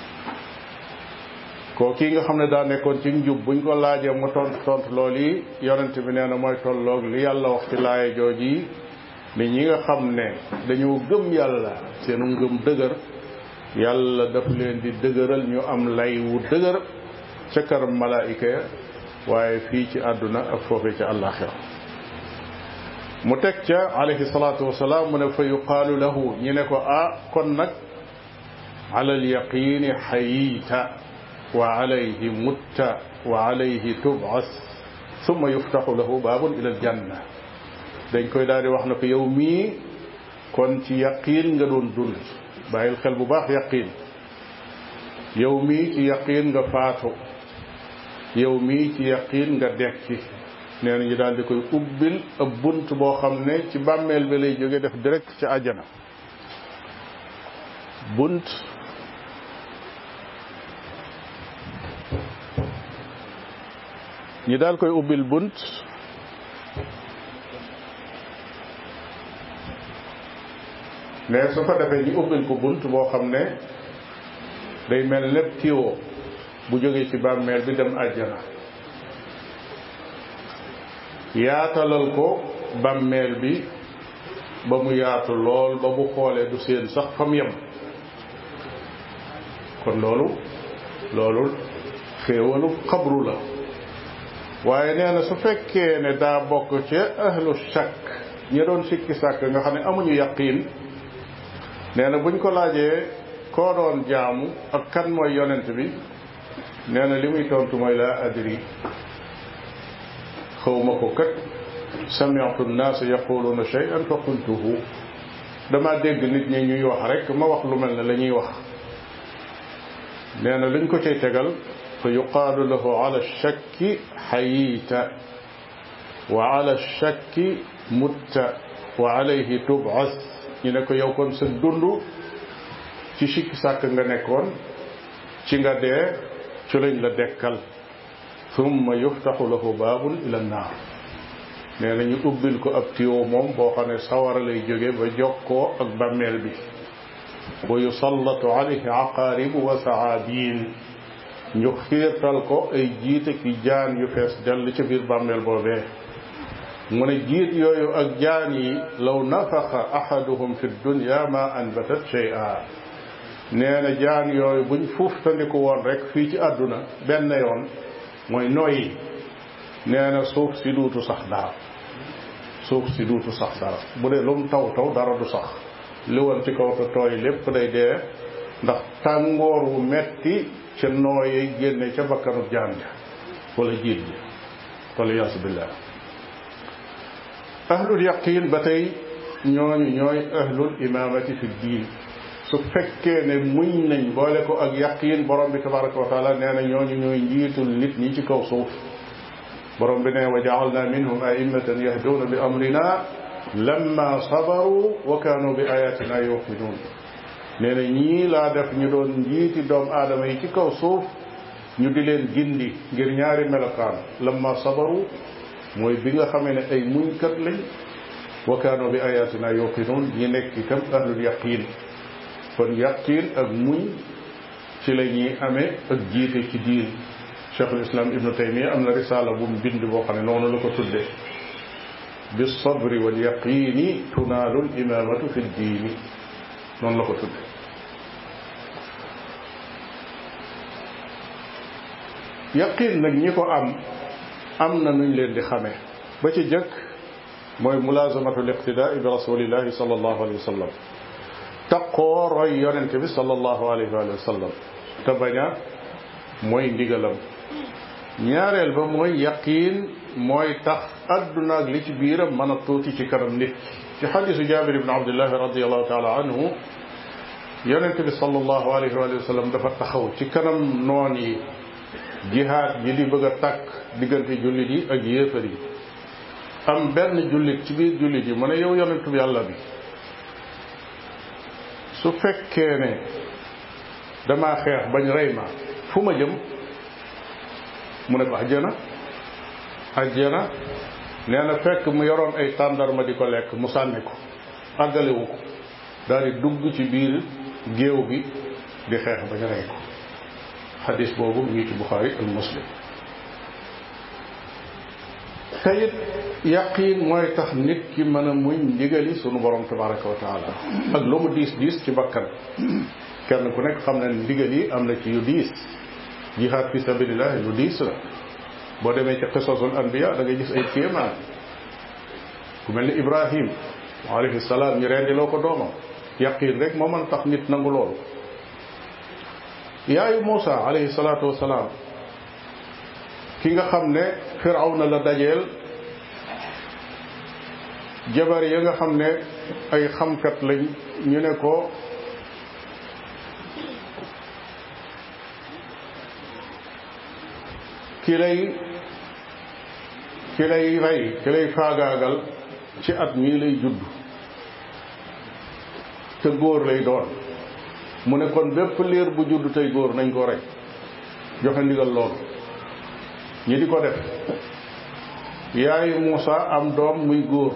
koo kii nga xam ne daa nekkoon ci njub buñ ko laajee mu tont loolu yi yonent bi nee na mooy tolloog li yàlla wax ci laaye jooji yi ni ñi nga xam ne dañoo gëm yàlla seenu ngëm dëgër yàlla daf leen di dëgëral ñu am lay wu dëgër ca kanam malaayika ya waaye fii ci àdduna ak foofee ca àllaaxira mu teg ca alayhi salaatu wasalaam mu ne fa yuqaalu lahu ñi ne ko kon nag ala alyaqini xayiita wa alayhi mutta wa alayhi tub'as summa yuftaxu lahu baabun ila aljanna dañ koy daal di wax na ko yow mii kon ci yaqiin nga doon dund bàyyil xel bu baax yaqiin yow mii ci yaqiin nga faatu yow mii ci yaqiin nga dekki nee na ñu daal di koy ubbil ab bunt boo xam ne ci bàmmeel bi lay jóge def direct ci àjjana bunt ñi daal koy ubbil bunt ne su ko defee ñu ubbil ko bunt boo xam ne day mel lépp tiwo bu jógee ci bàmmeel bi dem àjjana yaatalal ko bàmmeel bi ba mu yaatu lool ba bu xoolee du seen sax fam yem kon loolu xéewalu xabru la waaye nee na su fekkee ne daa bokk ci ahlu shakk ñi doon sikki sàkk nga xam ne amuñu yaqiin nee na buñ ko laajee koo doon jaamu ak kan mooy yonent bi nee na li muy tontu mooy laa adri xawma ko kat sami'tu an-naas yaquluuna shay'an fa qultuhu dama dégg nit ñi ñuy wax rek ma wax lu mel ne la ñuy wax nee na luñ ko cay tegal fa yuqaalu lahu ala shakki xayiita wa ala shakki mutta wa alayhi tub'as ñu ne ko yow kon sa dund ci sikki sàkk nga nekkoon ci nga dee ci lañ la dekkal thumma yuftaxu lahu baabun ila naar nee na ñu ubbil ko ab tiwo moom boo xam ne sawara lay jóge ba jokkoo ak bàmmeel bi wa yusallatu alayhi aqaaribu wa saabiin ñu xiirtal ko ay jiite ki jaan yu fees dell ci biir bàmmeel boobee mu ne jiit yooyu ak jaan yi law nafaxa ahaduhum fi dunya ma anbatat shay'a nee na jaan yooyu buñ fuuftandiku woon rek fii ci àdduna benn yoon mooy noyyi nee na suuf si duutu sax dara suuf si duutu sax dara bu dee lu mu taw taw dara du sax li woon ci kaw te tooy lépp day dee ndax tàngoor wu metti ca nooyee génne ca bakkanu jaan ja wala jiit ji wala yaasu billah ahlul yaqin ba tey ñooñu ñooy ahlul imamati fi diin su fekkee ne muñ nañ boole ko ak yaqin borom bi tabaraka wa taala nee na ñooñu ñooy njiitul nit ñi ci kaw suuf borom bi ne wa ja'alna minhum a'immatan yahduuna bi amrina lamma sabaru wa kaanu bi ayatina yuqinuun nee na ñii laa def ñu doon njiiti doomu aadama yi ci kaw suuf ñu di leen gindi ngir ñaari melokaan lamma sabaru mooy bi nga xamee ne ay muñkat lañ wa kaanu bi ayatina yuqinuun ñi nekk itam ahlul yaqin kon yaqin ak muñ ci la ñuy amee ak jiite ci diin cheikhul islam ibnu taymiya am na risaala bu mu bind boo xam ne noonu la ko tudde bi sabri wal yaqini tunaalul imamatu fi diini noonu la ko tudde yaqin nag ñi ko am na nuñ leen di xamee ba ci jëkk mooy mulazamatu liqtidaa bi rasulillahi sallallahu alayhi wa sallam taqoo roy yonente bi sallallahu alayhi wa sallam te bañ a mooy ndigalam ñaareel ba mooy yaqiin mooy tax adduna ak li ci biiram mën a tuuti ci kanam nit ci xadisu Jaabir ibn Abdillahi radiallahu taala anhu yonente bi sallallahu alayhi wa sallam dafa taxaw ci kanam noon yi jihaad yi di bëgg a tàkk diggante jullit yi ak yéefar yi am benn jullit ci biir jullit yi mu ne yow yonentu yàlla bi su fekkee ne damaa xeex bañ rey ma fu ma jëm mu ne ko ajjana nee na fekk mu yoroon ay tàndarma di ko lekk mu sànni ko àggalewu ko daal di dugg ci biir géew bi di xeex bañ rey ko xadis boobu mu ngi ci Buxaari ak Muslim te it yaqiin mooy tax nit ki mën a muñ ndigali sunu borom tabaraka wa taala ak lu mu diis ci bakkan kenn ku nekk xam ne ndigal yi am na ci yu diis jihaad fi sabilillah lu diis la boo demee ci qisasul anbiya da ngay gis ay kéemaan ku mel ni Ibrahim alayhi salaam ñu rendiloo ko doomam yaqiin rek moo mën tax nit nangu loolu yaayu Muusa alayhi salaatu wasalaam ki nga xam ne Firawna la dajeel jabar ya nga xam ne ay xamkat lañ ñu ne ko ki lay rey ki lay faagaagal ci at mii lay judd te góor lay doon mu ne kon bépp liir bu judd tey góor nañ ko rey joxe ndigal loolu ñi di ko def yaayu Muusa am doom muy góor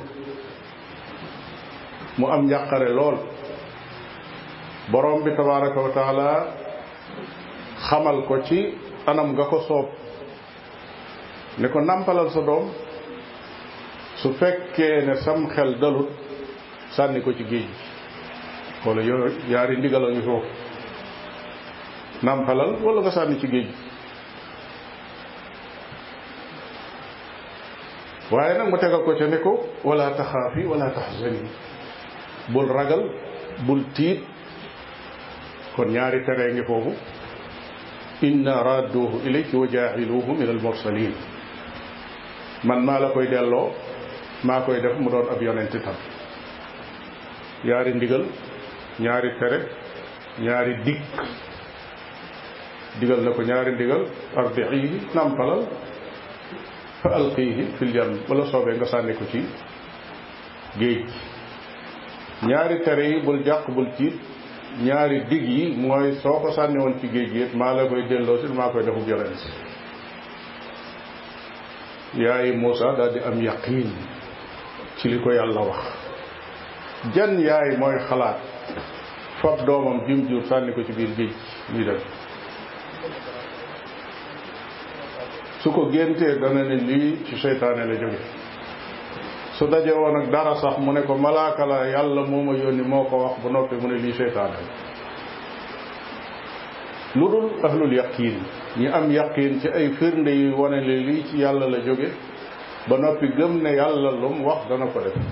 mu am njàqare lool borom bi tabaraka wa taala xamal ko ci anam nga ko soob ne ko nampalal sa doom su fekkee ne sam xel dalut sànni ko ci géej gi wala yaari ndigal a ngi foofu nampalal wala nga sànni ci géej gi waaye nag mu tegal ko ca ne ko wala taxaafi wala taxzani bul ragal bul tiit kon ñaari tere ngi foofu inna radduhu ilayki wa jaa'iluhu min al mursalin man maa la koy delloo maa koy def mu doon ab yonent tam ñaari ndigal ñaari tere ñaari digal na ko ñaari ndigal arbi'ihi nampalal fa alqihi fil yam wala soobee nga sànni ko ci géej ñaari tere yi bul jàq bul tiit ñaari dig yi mooy soo ko sànni woon ci géej gi maa la koy delloo si maa koy defub yonent yaayi Muusa daal di am yaqiin ci li ko yàlla wax. jan yaay mooy xalaat fab doomam jim jur sànni ko ci biir géej ñuy dem su ko géntee dana ne lii ci seytaane la jóge su daje woon ak dara sax mu ne ko malaaka la yàlla moo ma yónni moo ko wax bu noppi mu ne lii seytaane la. lu dul ahlul yaqiin ñi am yaqiin ci ay firnde yu wane ne lii ci yàlla la jóge ba noppi gëm ne yàlla lu mu wax dana ko def.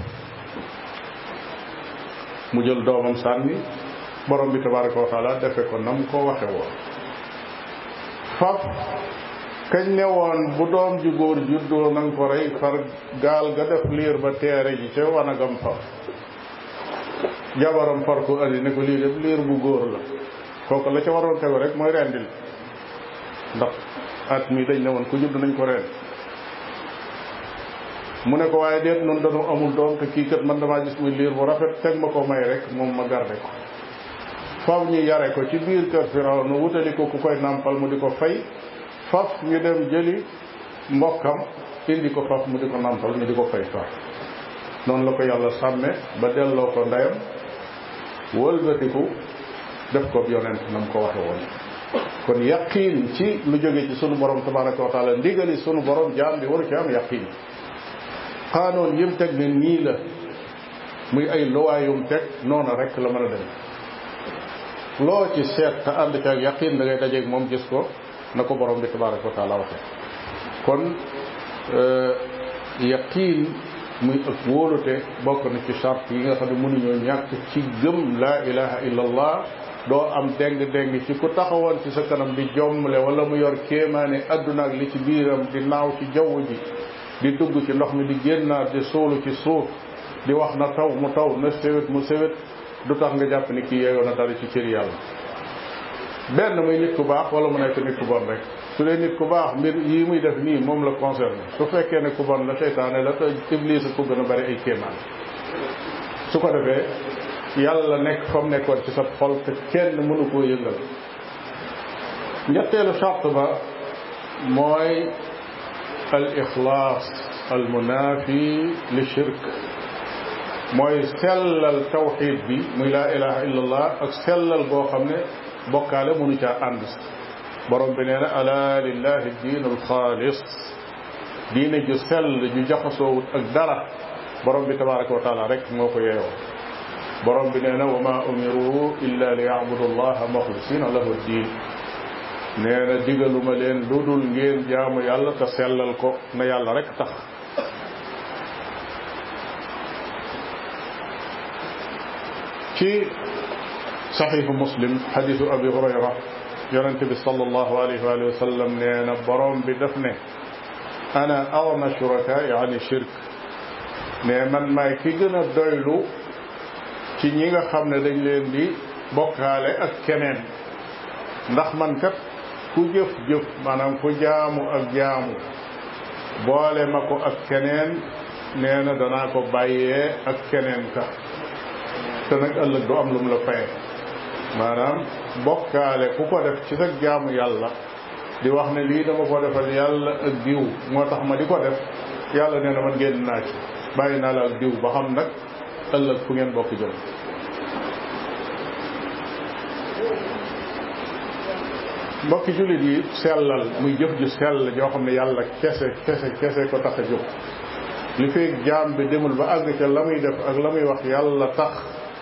mu jël doomam sànni borom bi tabaraka wa taala defe ko nam ko waxe woon. fab kañ ne woon bu doom ju góor juddoo nanga ko rey far gaal ga def liir ba teere ji ca wanagam fab jabaram far ko andi ne ko lii def liir bu góor la kooku la ca waroon tegu rek mooy rendil ndax at mi dañ ne woon ku judd nañ ko rend. mu ne ko waaye déet noonu dañu amul doom te kii kat man damaa gis muy liir bu rafet teg ma ko may rek moom ma garde ko. faw ñu yare ko ci biir kër Firawna nu wutali ko ku koy nàmpal mu di ko fay faf ñu dem jëli mbokkam indi ko faf mu di ko nàmpal ñu di ko fay faf. noonu la ko yàlla sàmme ba delloo ko ndeyam wëlbatiku def ko yonent na mu ko waxe woon. kon yaqiin ci lu jóge ci sunu borom tabaraka wa taala ndigali sunu borom jaam bi waru ci am yaqiin. xaanoon yim teg ne nii la muy ay luwaayum teg noona rek la mën a dem loo ci seet te ànd ci ak yaqiin da ngay dajeeg moom gis ko na ko borom bi tabaraka wa taala waxe. kon yaqiin muy ak wóolute bokk na ci charte yi nga xam ne mënuñoo ñàkk ci gëm laa ilaha illa allah. doo am déng ci ku taxawoon ci sa kanam di jommle wala mu yor kéemaane adduna ak li ci biiram di naaw ci jaww ji di dugg ci ndox mi di génnaat di suulu ci suuf di wax na taw mu taw na séwét mu séwét du tax nga jàpp ni kii yeeyoo na dara ci cër yàlla. benn muy nit ku baax wala mu nekk nit ku bon rek su dee nit ku baax mbir yi muy def nii moom la concerné su fekkee ne ku bon la seytaane la te iblis ko gën a bari ay kéemaan su ko defee yàlla nekk fa mu nekkoon ci sa xol te kenn mënu koo yëngal. ñetteelu charte ba mooy al ixlaas al munaafi li shirk mooy sellal tawxid bi muy laa ilaha illa allah ak sellal boo xam ne bokkaale mënu caa ànd. borom bi nee na ala lillahi diin al xaalis diine ju sell ju jaxasoowut ak dara borom bi tabaraka wa taala rek moo ko yeeyoo. borom bi nee na wa ma umiru illa li yacbudu allaha muxlisina lahu diin nee na digaluma leen lu dul ngeen jaamu yàlla te sellal ko na yàlla rek tax. ci saxiixu muslim xadiisu abi hurayra yonente bi sallallahu alayhi wa sallam nee na borom bi daf ne ana agna shurakaai an shirk ne man maay ki gën a doylu ci ñi nga xam ne dañ leen di bokkaale ak keneen ndax man kat ku jëf-jëf maanaam ku jaamu ak jaamu boole ma ko ak keneen nee na danaa ko bàyyee ak keneen ka te nag ëllëg du am lu mu la faye. maanaam bokkaale ku ko def ci sa jaamu yàlla di wax ne lii dama ko defal yàlla ak diw moo tax ma di ko def yàlla nee na man génn naa ci bàyyi naa la ak diw ba xam nag ëllëg fu ngeen bokk jëm. mbokki jullit yi sellal muy jëf ju sell joo xam ne yàlla kese ko tax a jóg li feeg jaam bi demul ba àgg ca la muy def ak la muy wax yàlla tax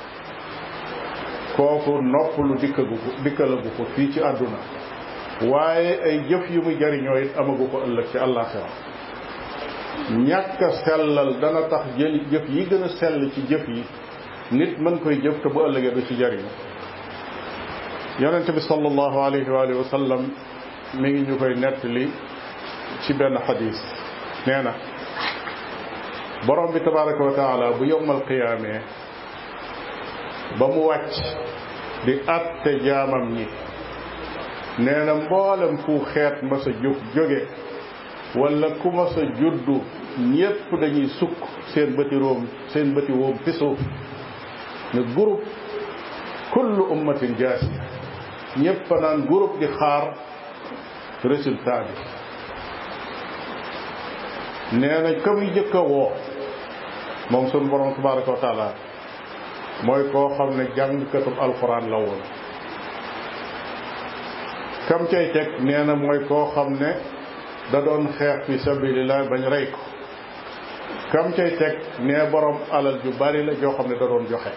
kooku noppalu dikkalagu ko fii ci àdduna waaye ay jëf yu muy jariñoo it amagu ko ëllëg ci àllaaxira. ñàkk a sellal dana tax jëf yi gën a sell ci jëf yi nit mën koy jëf te bu ëllëgee du ci jariñu. yonente bi sallallahu alayhi wa sallam mi ngi ñu koy nettali ci benn xadis nee na borom bi tabaraka wa taala bu yowmal qiyaamee ba mu wàcc di atte jaamam ñi nee na mboolem fu xeet ma sa jóge wala ku ma sa juddu ñépp dañuy sukk seen bëti woom fi suuf ne groupe kullu ummatin jaasiya ñépp naan groupe di xaar résultat bi nee na ka muy jëkk a woo moom sunu borom tabaraka wa taala mooy koo xam ne jàngkatub alquran la woon. kam cay teg nee na mooy koo xam ne da doon xeex fi sabilillah bañ rey ko. kam cay teg nee borom alal ju bari la joo xam ne da doon joxe.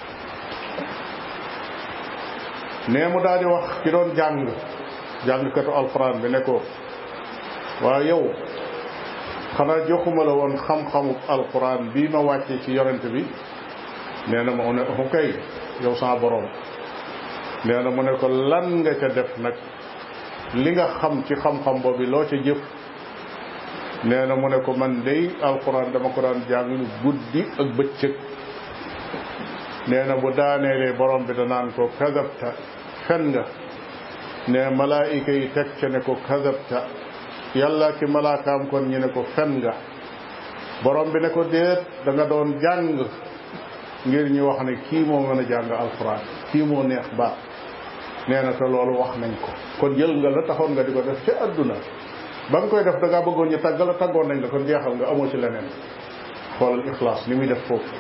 nee mu daal di wax ki doon jàngkatu alquran bi ne ko waaw yow xanaa joxuma la woon xam-xamu alquran bii ma wàcce ci yonent bi. nee na mu ne kay yow sama borom. nee na mu ne ko lan nga ca def nag li nga xam ci xam-xam boobu loo ca jëf. nee na mu ne ko man dey alquran dama ko daan jàng guddi ak bëccëg. nee na bu daaneelee borom bi danaan ko kadabta fen nga. ne malaayika yi teg ca ne ko kadabta yàlla ki malaakaam kon ñu ne ko fen nga. borom bi ne ko déet da nga doon jàng ngir ñu wax ne kii moo mën a jàng alquran kii moo neex baax. nee na te loolu wax nañ ko kon jël nga la taxoon nga di ko def ci àdduna ba nga koy def da ngaa bëggoon ñu tàgg la tàggoon nañ la kon jeexal nga amoo ci leneen. xoolal ixlaas ni muy def foofu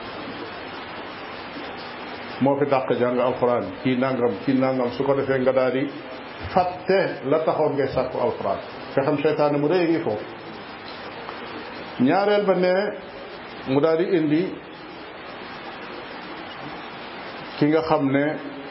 moo fi dàq jàng alquran kii nangam su ko defee nga daal di fàtte la taxoon ngay sàkku alquran te xam seytaane mu rëy ngi foofu. ñaareel ba ne mu daal di indi ki nga xam ne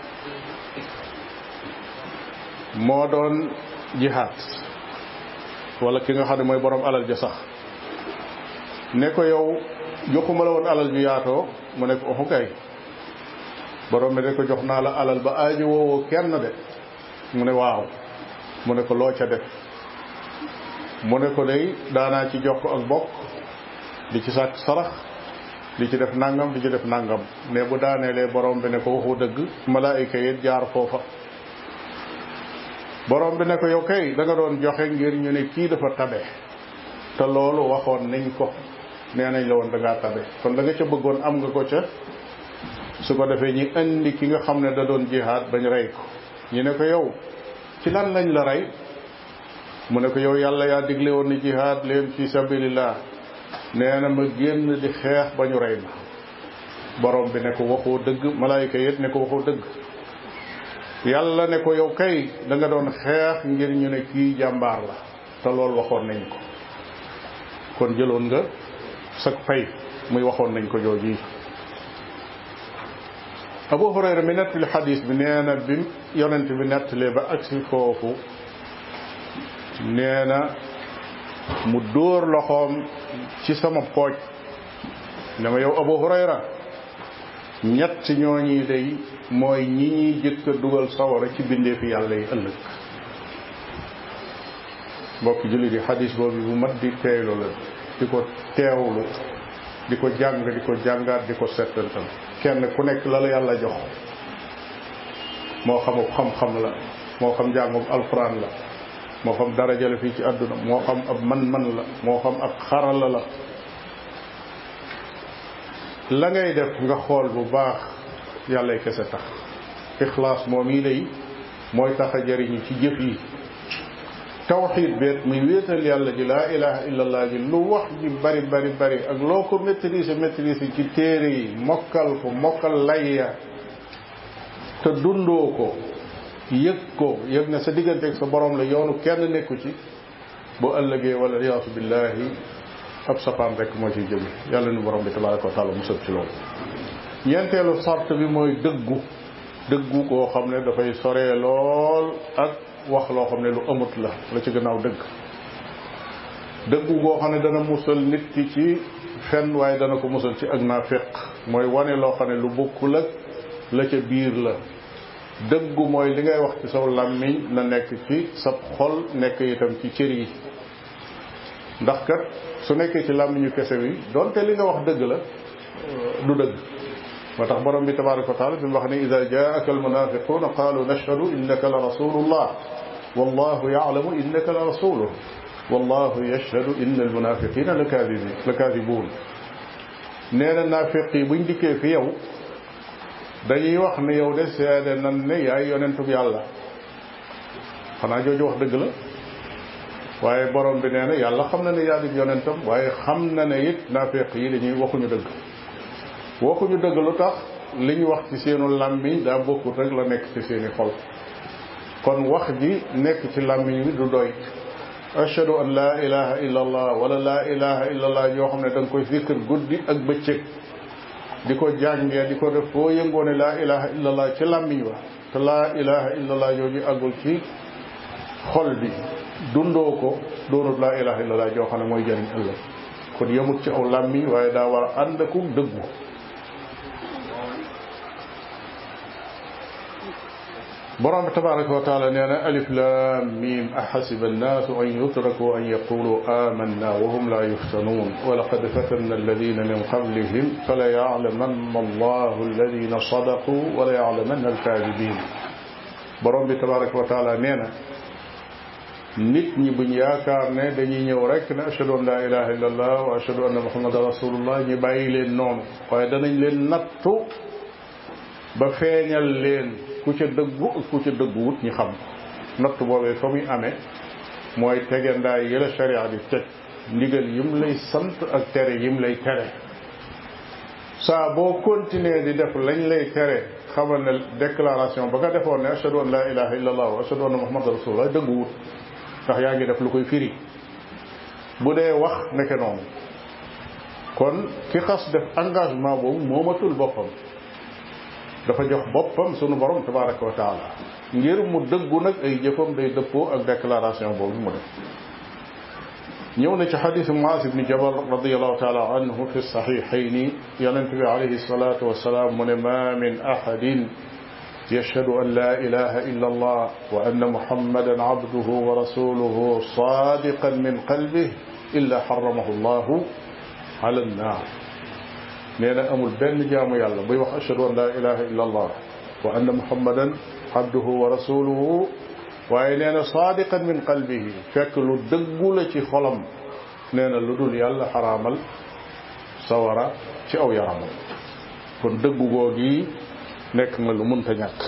moo doon jihaad wala ki nga xam ne mooy borom alal ja sax ne ko yow joxuma la woon alal ju yaatoo mu ne ko oxu kay borom bi ne ko jox naa la alal ba aaji woowoo kenn de mu ne waaw mu ne ko loo ca def mu ne ko day daanaa ci jox ko ak bokk di ci sàkk sarax di ci def nangam di ci def nangam mais bu daaneelee borom bi ne ko waxu dëgg malaayika yi jaar foofa. borom bi ne ko yow kay da nga doon joxe ngir ñu ne kii dafa tabe te loolu waxoon nañ ko nee nañ la woon da ngaa tabe kon da nga ca bëggoon am nga ko ca. su ko defee ñi indi ki nga xam ne da doon jihaad bañ rey ko ñu ne ko yow ci lan lañ la rey mu ne ko yow yàlla yaa digle woon ni jihaad leen fi sabilillah nee na ma génn di xeex ba ñu rey ma. borom bi ne ko waxoo dëgg malaayika yit ne ko waxoo dëgg. yàlla ne ko yow kay da nga doon xeex ngir ñu ne kii jàmbaar la te loolu waxoon nañ ko kon jëloon nga sag fay muy waxoon nañ ko jooji. Abu Hurayra mi nettali xadiis bi nee na bi yonent bi nettalee ba agsi foofu nee na mu dóor loxoom ci sama pooj ne ma yow Abu Hurayra ñett ñooñi day mooy ñi ñuy jëkk a dugal sawara ci bindeefi yàlla yi ëllëg. mbokk jullit yi xadiis boobu bu mat di teeylu la di ko teewlu di ko jàng di ko jàngaat di ko settantal kenn ku nekk la la yàlla jox moo xamub xam-xam la moo xam njàngum alquran la moo xam daraja la fii ci àdduna moo xam ab man-man la moo xam ab xarala la ngay def nga xool bu baax yàllay kese tax. ixlaas moom yi lay mooy tax a jëriñu ci jëf yi. tawxiid beet muy wéetal yàlla ji laa ilaha illallah ji lu wax ji bari bari bari ak loo ko maîtriser ci téere yi mokkal layya te dundoo ko yëg na sa diggante ak sa borom la yoonu kenn nekku ci boo ëllëgee wala iyaasu billahi ab safaan rek moo ciy jóge yàlla nu borom bi tabaraka wa taala musal ci loolu. ñeenteelu sart bi mooy dëggu koo xam ne dafay soree lool ak wax loo xam ne lu amut la ci gannaaw dëggu goo xam ne dana musal nit ki ci fen waaye dana ko musal ci ak naafiq mooy wane loo xam ne lu bokkul ak la ca biir la. dëggu mooy li ngay wax ci saw làmmiñ na nekk ci sa xol nekk itam ci cër yi ndax kat su nekkee ci làmmiñu kese wi donte li nga wax dëgg la du dëgg. moo tax borom bi tabaraka wa taala bi mu wax ne ida jaaka almunafiquuna qaalu nashhadu innaka la rasulullah wallahu yaalamu innaka la rasuluhu wallahu yashhadu inna almunafiqina la kaadibuun. nee na naafiq yi buñ dikkee fi yow dañuy wax ne yow de seede nan ne yaay yonentub yàlla xanaa jooju wax dëgg la waaye borom bi nee na yàlla xam na ne yaa di yonentam waaye xam na ne it naafeq yi dañuy waxuñu dëgg lu tax li ñu wax ci seenu làmmiñ daa bokkut rek la nekk ci seeni xol kon wax ji nekk ci làmmiñ bi du doy ashhadu an laa ilaha illa allah wala laa ilaha illa allah yoo xam ne da nga koy zikkër guddi ak bëccëg di ko jàngee di ko def foo yëngoo ne laa ilaha illa allah ci làmmiñ wa te laa ilaha illa allah yooyu àggul ci xol bi dundoo ko doonut laa ilaha illa allah joo xam ne mooy jëriñ ëllëg kon yemut ci aw làmmiñ waaye daa war a ànd ak dëggu borom bi tabaraka wa taala nee na alif lam mim ahasiba annaasu an yutraku an yaqulu amanna wa hum la yuftanuun wa laqad fatanna alladina min qablihim fala ya'lamanna allahu alladina sadaqu wa la ya'lamanna alkaadibin borom bi tabaraka wa taala nee na nit ñi buñ yaakaar ne dañuy ñëw rek ne ashhadu an la ilaha illa allah wa ashhadu anna muhammadan rasulullah ñu bàyyi leen noonu waaye danañ leen nattu ba feeñal leen ku ca dëggu ak ku ca dëgguwut ñi xam natt boobee fa muy amee mooy tegendaay yëla sharia di teg ndigal yim lay sant ak tere yim lay tere saa boo continuer di def lañ lay tere xamal ne déclaration ba nga defoon ne ashhadu an la ilaha illa allah wa ashhadu anna muhammadan rasulullah dëgguwut ndax yaa ngi def lu koy firi bu dee wax nekke noonu kon ki xas def engagement boobu moomatul boppam dafa jox boppam sunu borom tabaraka wa taala ngir mu dëggu nag ay jëfam day dëppoo ak déclaration boobu mu def ñëw na ci xadisu Muaaz ibni Jabal radiallahu taala anhu fi saxiixayni yonent bi alayhi salatu wasalaam mu ne ma min ahadin yashhadu an la ilaha illa allah wa anna muhammadan abduhu wa rasuluhu sadiqan min qalbihi illa xaramahu allahu ala annaar nee na amul benn jaamu yàlla buy wax ashhadu an la ilaha illa allah wa anna muhammadan abduhu wa rasuluhu waaye nee na saadiqan min qalbihi fekk lu dëggu la ci xolam nee na lu dul yàlla xaraamal sawara ci aw yaramam kon dëggu googi nekk nga lu mënta ñàkk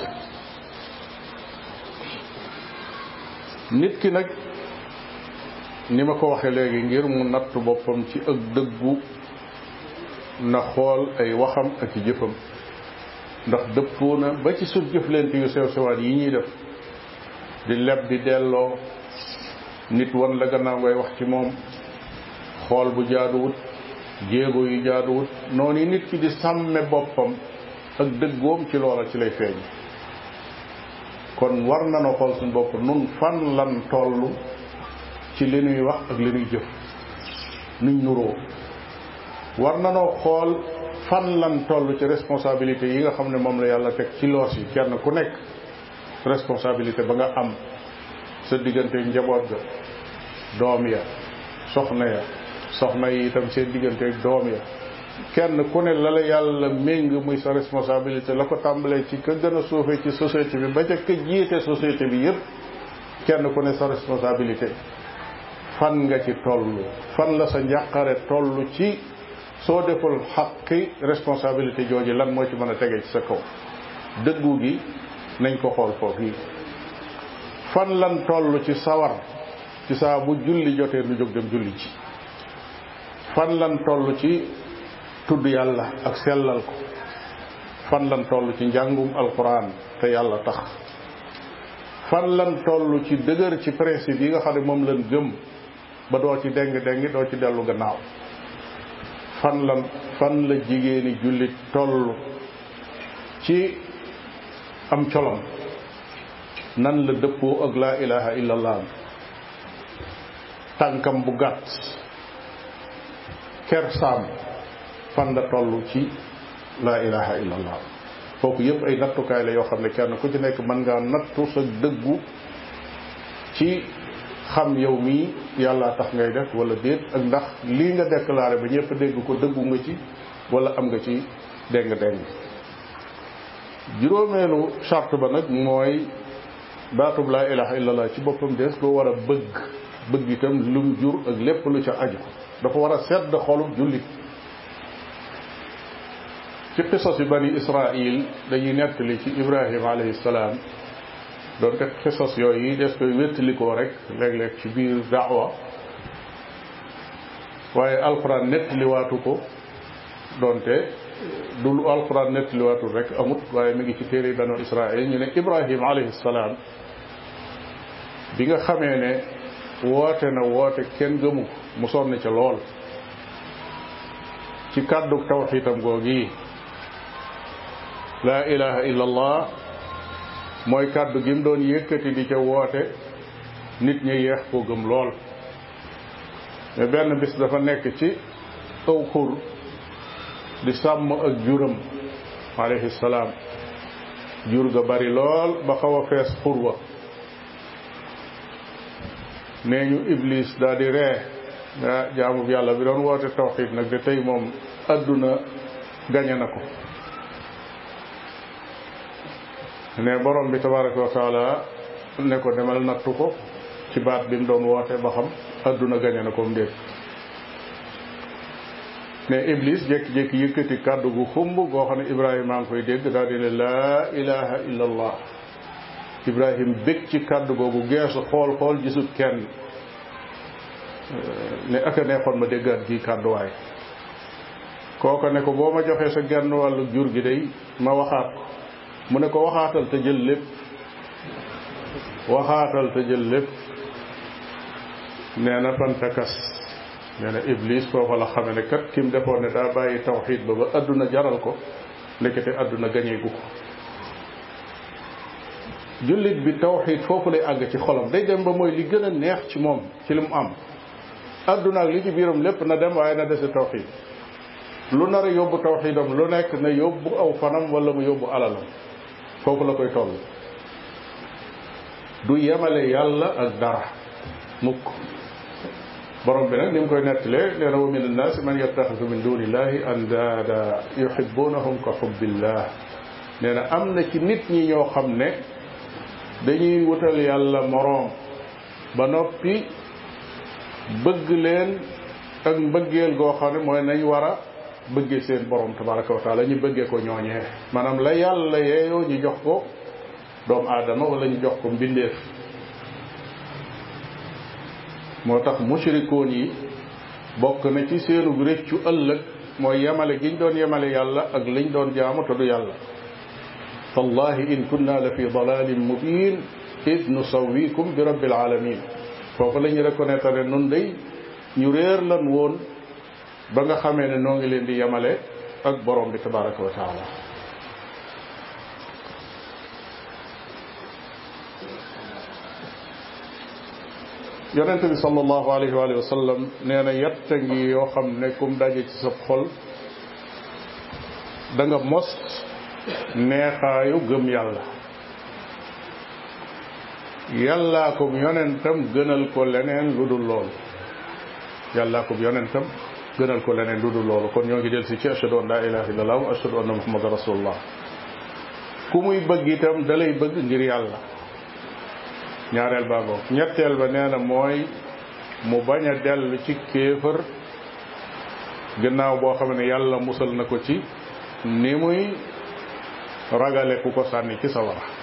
nit ki nag ni ma ko waxee léegi ngir mu natt boppam ci ak dëggu na xool ay waxam ak i jëfam ndax dëppoo na ba ci suuf jëflante yu sew sewaan yi ñuy def di leb di delloo nit wan la gannaaw ngay wax ci moom xool bu jaaduwut jéego yu jaaduwut noonu nit ki di sàmme boppam ak dëggoom ci loola ci lay feeñ kon war na noo xool suñu bopp nun fan lan toll ci li nuy wax ak li nuy jëf nuñ nuroo war na noo xool fan lan toll ci responsabilité yi nga xam ne moom la yàlla teg ci loos yi kenn ku nekk responsabilité ba nga am sa diggante njaboot ga doom ya soxna yi itam seen diggante doom ya kenn ku ne la la yàlla méng muy sa responsabilité la ko tàmbalee ci ka gën a suufee ci société bi ba ca ka jiite société bi yëpp kenn ku ne sa responsabilité fan nga ci toll fan la sa njàqare toll ci soo deful xaqi responsabilité jooju lan moo ci mën a tegee ci sa kaw dëggu gi nañ ko xool foofu yi fan lan toll ci sawar ci saa bu julli jotee nu jóg dem julli ci fan lan toll ci tudd yàlla ak sellal ko fan lan toll ci njàngum alquran te yàlla tax fan lan toll ci dëgër ci principe yi nga xam ne moom lan gëm ba doo ci déng doo ci dellu gannaaw fan la jigéeni jullit toll ci am colom nan la dëppoo ak laa ilaha illallah tànkam bu gàtt kersaam fan la toll ci laa ilaha illallah kooku yëpp ay nattukaay la yoo xam ne kenn ku ci nekk mën ngaa nattu sa dëggu ci xam yow mii yàlla tax ngay def wala déet ak ndax lii nga déclaré ba ñëpp dégg ko dëggu nga ci wala am nga ci déng juróomeelu charte ba nag mooy baatub laa ilaha illallah ci boppam des ko war a bëgg itam lum jur ak lépp lu ca aju dafa war a sedd xolub jullit ci qisas yi bani Israil dañuy nettali ci Ibrahima alayhi salaam doonte xisas yooyu yi des koy wéttalikoo rek léeg-léeg ci biir daawa waaye alxuraan nettaliwaatu ko doonte du lu alxuraan nettaliwaatu rek amut waaye mi ngi ci téere banu Israël ñu ne Ibrahim alayhi salaam bi nga xamee ne woote na woote kenn gëmu mu sonn ca lool ci kàddu tawxiitam googi laa ilaha illa allah mooy kàddu gi mu doon yëkkati di ca woote nit ñi yeex koo gëm lool mais benn bis dafa nekk ci aw xur di sàmm ak juram alayhi salaam jur ga bari lool ba xaw a fees xur wa nee ñu iblis daal di ree jaamu yàlla bi doon woote tawxiid nag de tey moom adduna gañe na ko ne borom bi tabaraka wa taala ne ko demal nattu ko ci baat bi mu doon woote ba xam adduna gañe na ko mu déet ne iblis jékki-jékki yëkkati kàddu gu xumb goo xam ne Ibrahima a ngi koy dégg daal di ne laa ilaha illa allah Ibrahim bég ci kàddu googu geesu xool gisut kenn ne ak a neexoon ma déggaat gi kàdduwaay kooka ne ko boo ma joxee sa genn wàllu jur gi day ma waxaat ko mu ne ko waxaatal te jël lépp waxaatal te jël lépp nee na fantakas nee na iblis foofa la xame ne kat kim defoon ne daa bàyyi tawxiid ba adduna jaral ko ndekete adduna gañeegu ko jullit bi tawxiid foofu lay àgg ci xolam day dem ba mooy li gën a neex ci moom ci li mu am adduna ak li ci biiram lépp na dem waaye na dese tawxiid lu nar a yóbbu tawxiidam lu nekk na yóbbu aw fanam wala mu yóbbu alalam foofu la koy toll du yemale yàlla ak dara mukk borom bi nag ni mu koy nettalee nee na wa min annaasi man yattaxidu min dunillahi andaada yuhibbunahum ka hubbillah nee na am na ci nit ñi ñoo xam ne dañuy wutal yàlla moroom ba noppi bëgg leen ak mbëggeel goo xam ne mooy nañ war a bëggee seen borom tabaraka wa taala ñu bëggee ko ñooñee maanaam la yàlla yeeyoo ñu jox ko doomu aadama wala ñu jox ko mbindeef moo tax mushrikoon yi bokk na ci seenu réccu ëllëg mooy yemale giñ doon yemale yàlla ak liñ doon jaamu te du yàlla tallahi in kunna la fi dalalin mubin id nusawikum bi rabbil alamin foofu la ñu reconnaître ne nun day ñu réer lan woon ba nga xamee ne noo ngi leen di yemale ak borom bi tabaraka wa taala yonente bi sallallahu alayhi wa sallam nee na yetta ngi yoo xam ne kum daje ci sa xol da nga mos neexaayu gëm yàlla yàllaa ko yonentam gënal ko leneen lu dul loolu yàllaa ko yonentam gënal ko leneen lu dul loolu kon ñoo ngi del si ci ashhadu an la ilaha illallah wa ashhadu anna muhammadan rasulullah ku muy bëgg itam dalay bëgg ngir yàlla ñaareel baa boobu ñetteel ba nee na mooy mu bañ a dellu ci kéefër gannaaw boo xam ne yàlla musal na ko ci ni muy ragale ku ko sànni ci sawara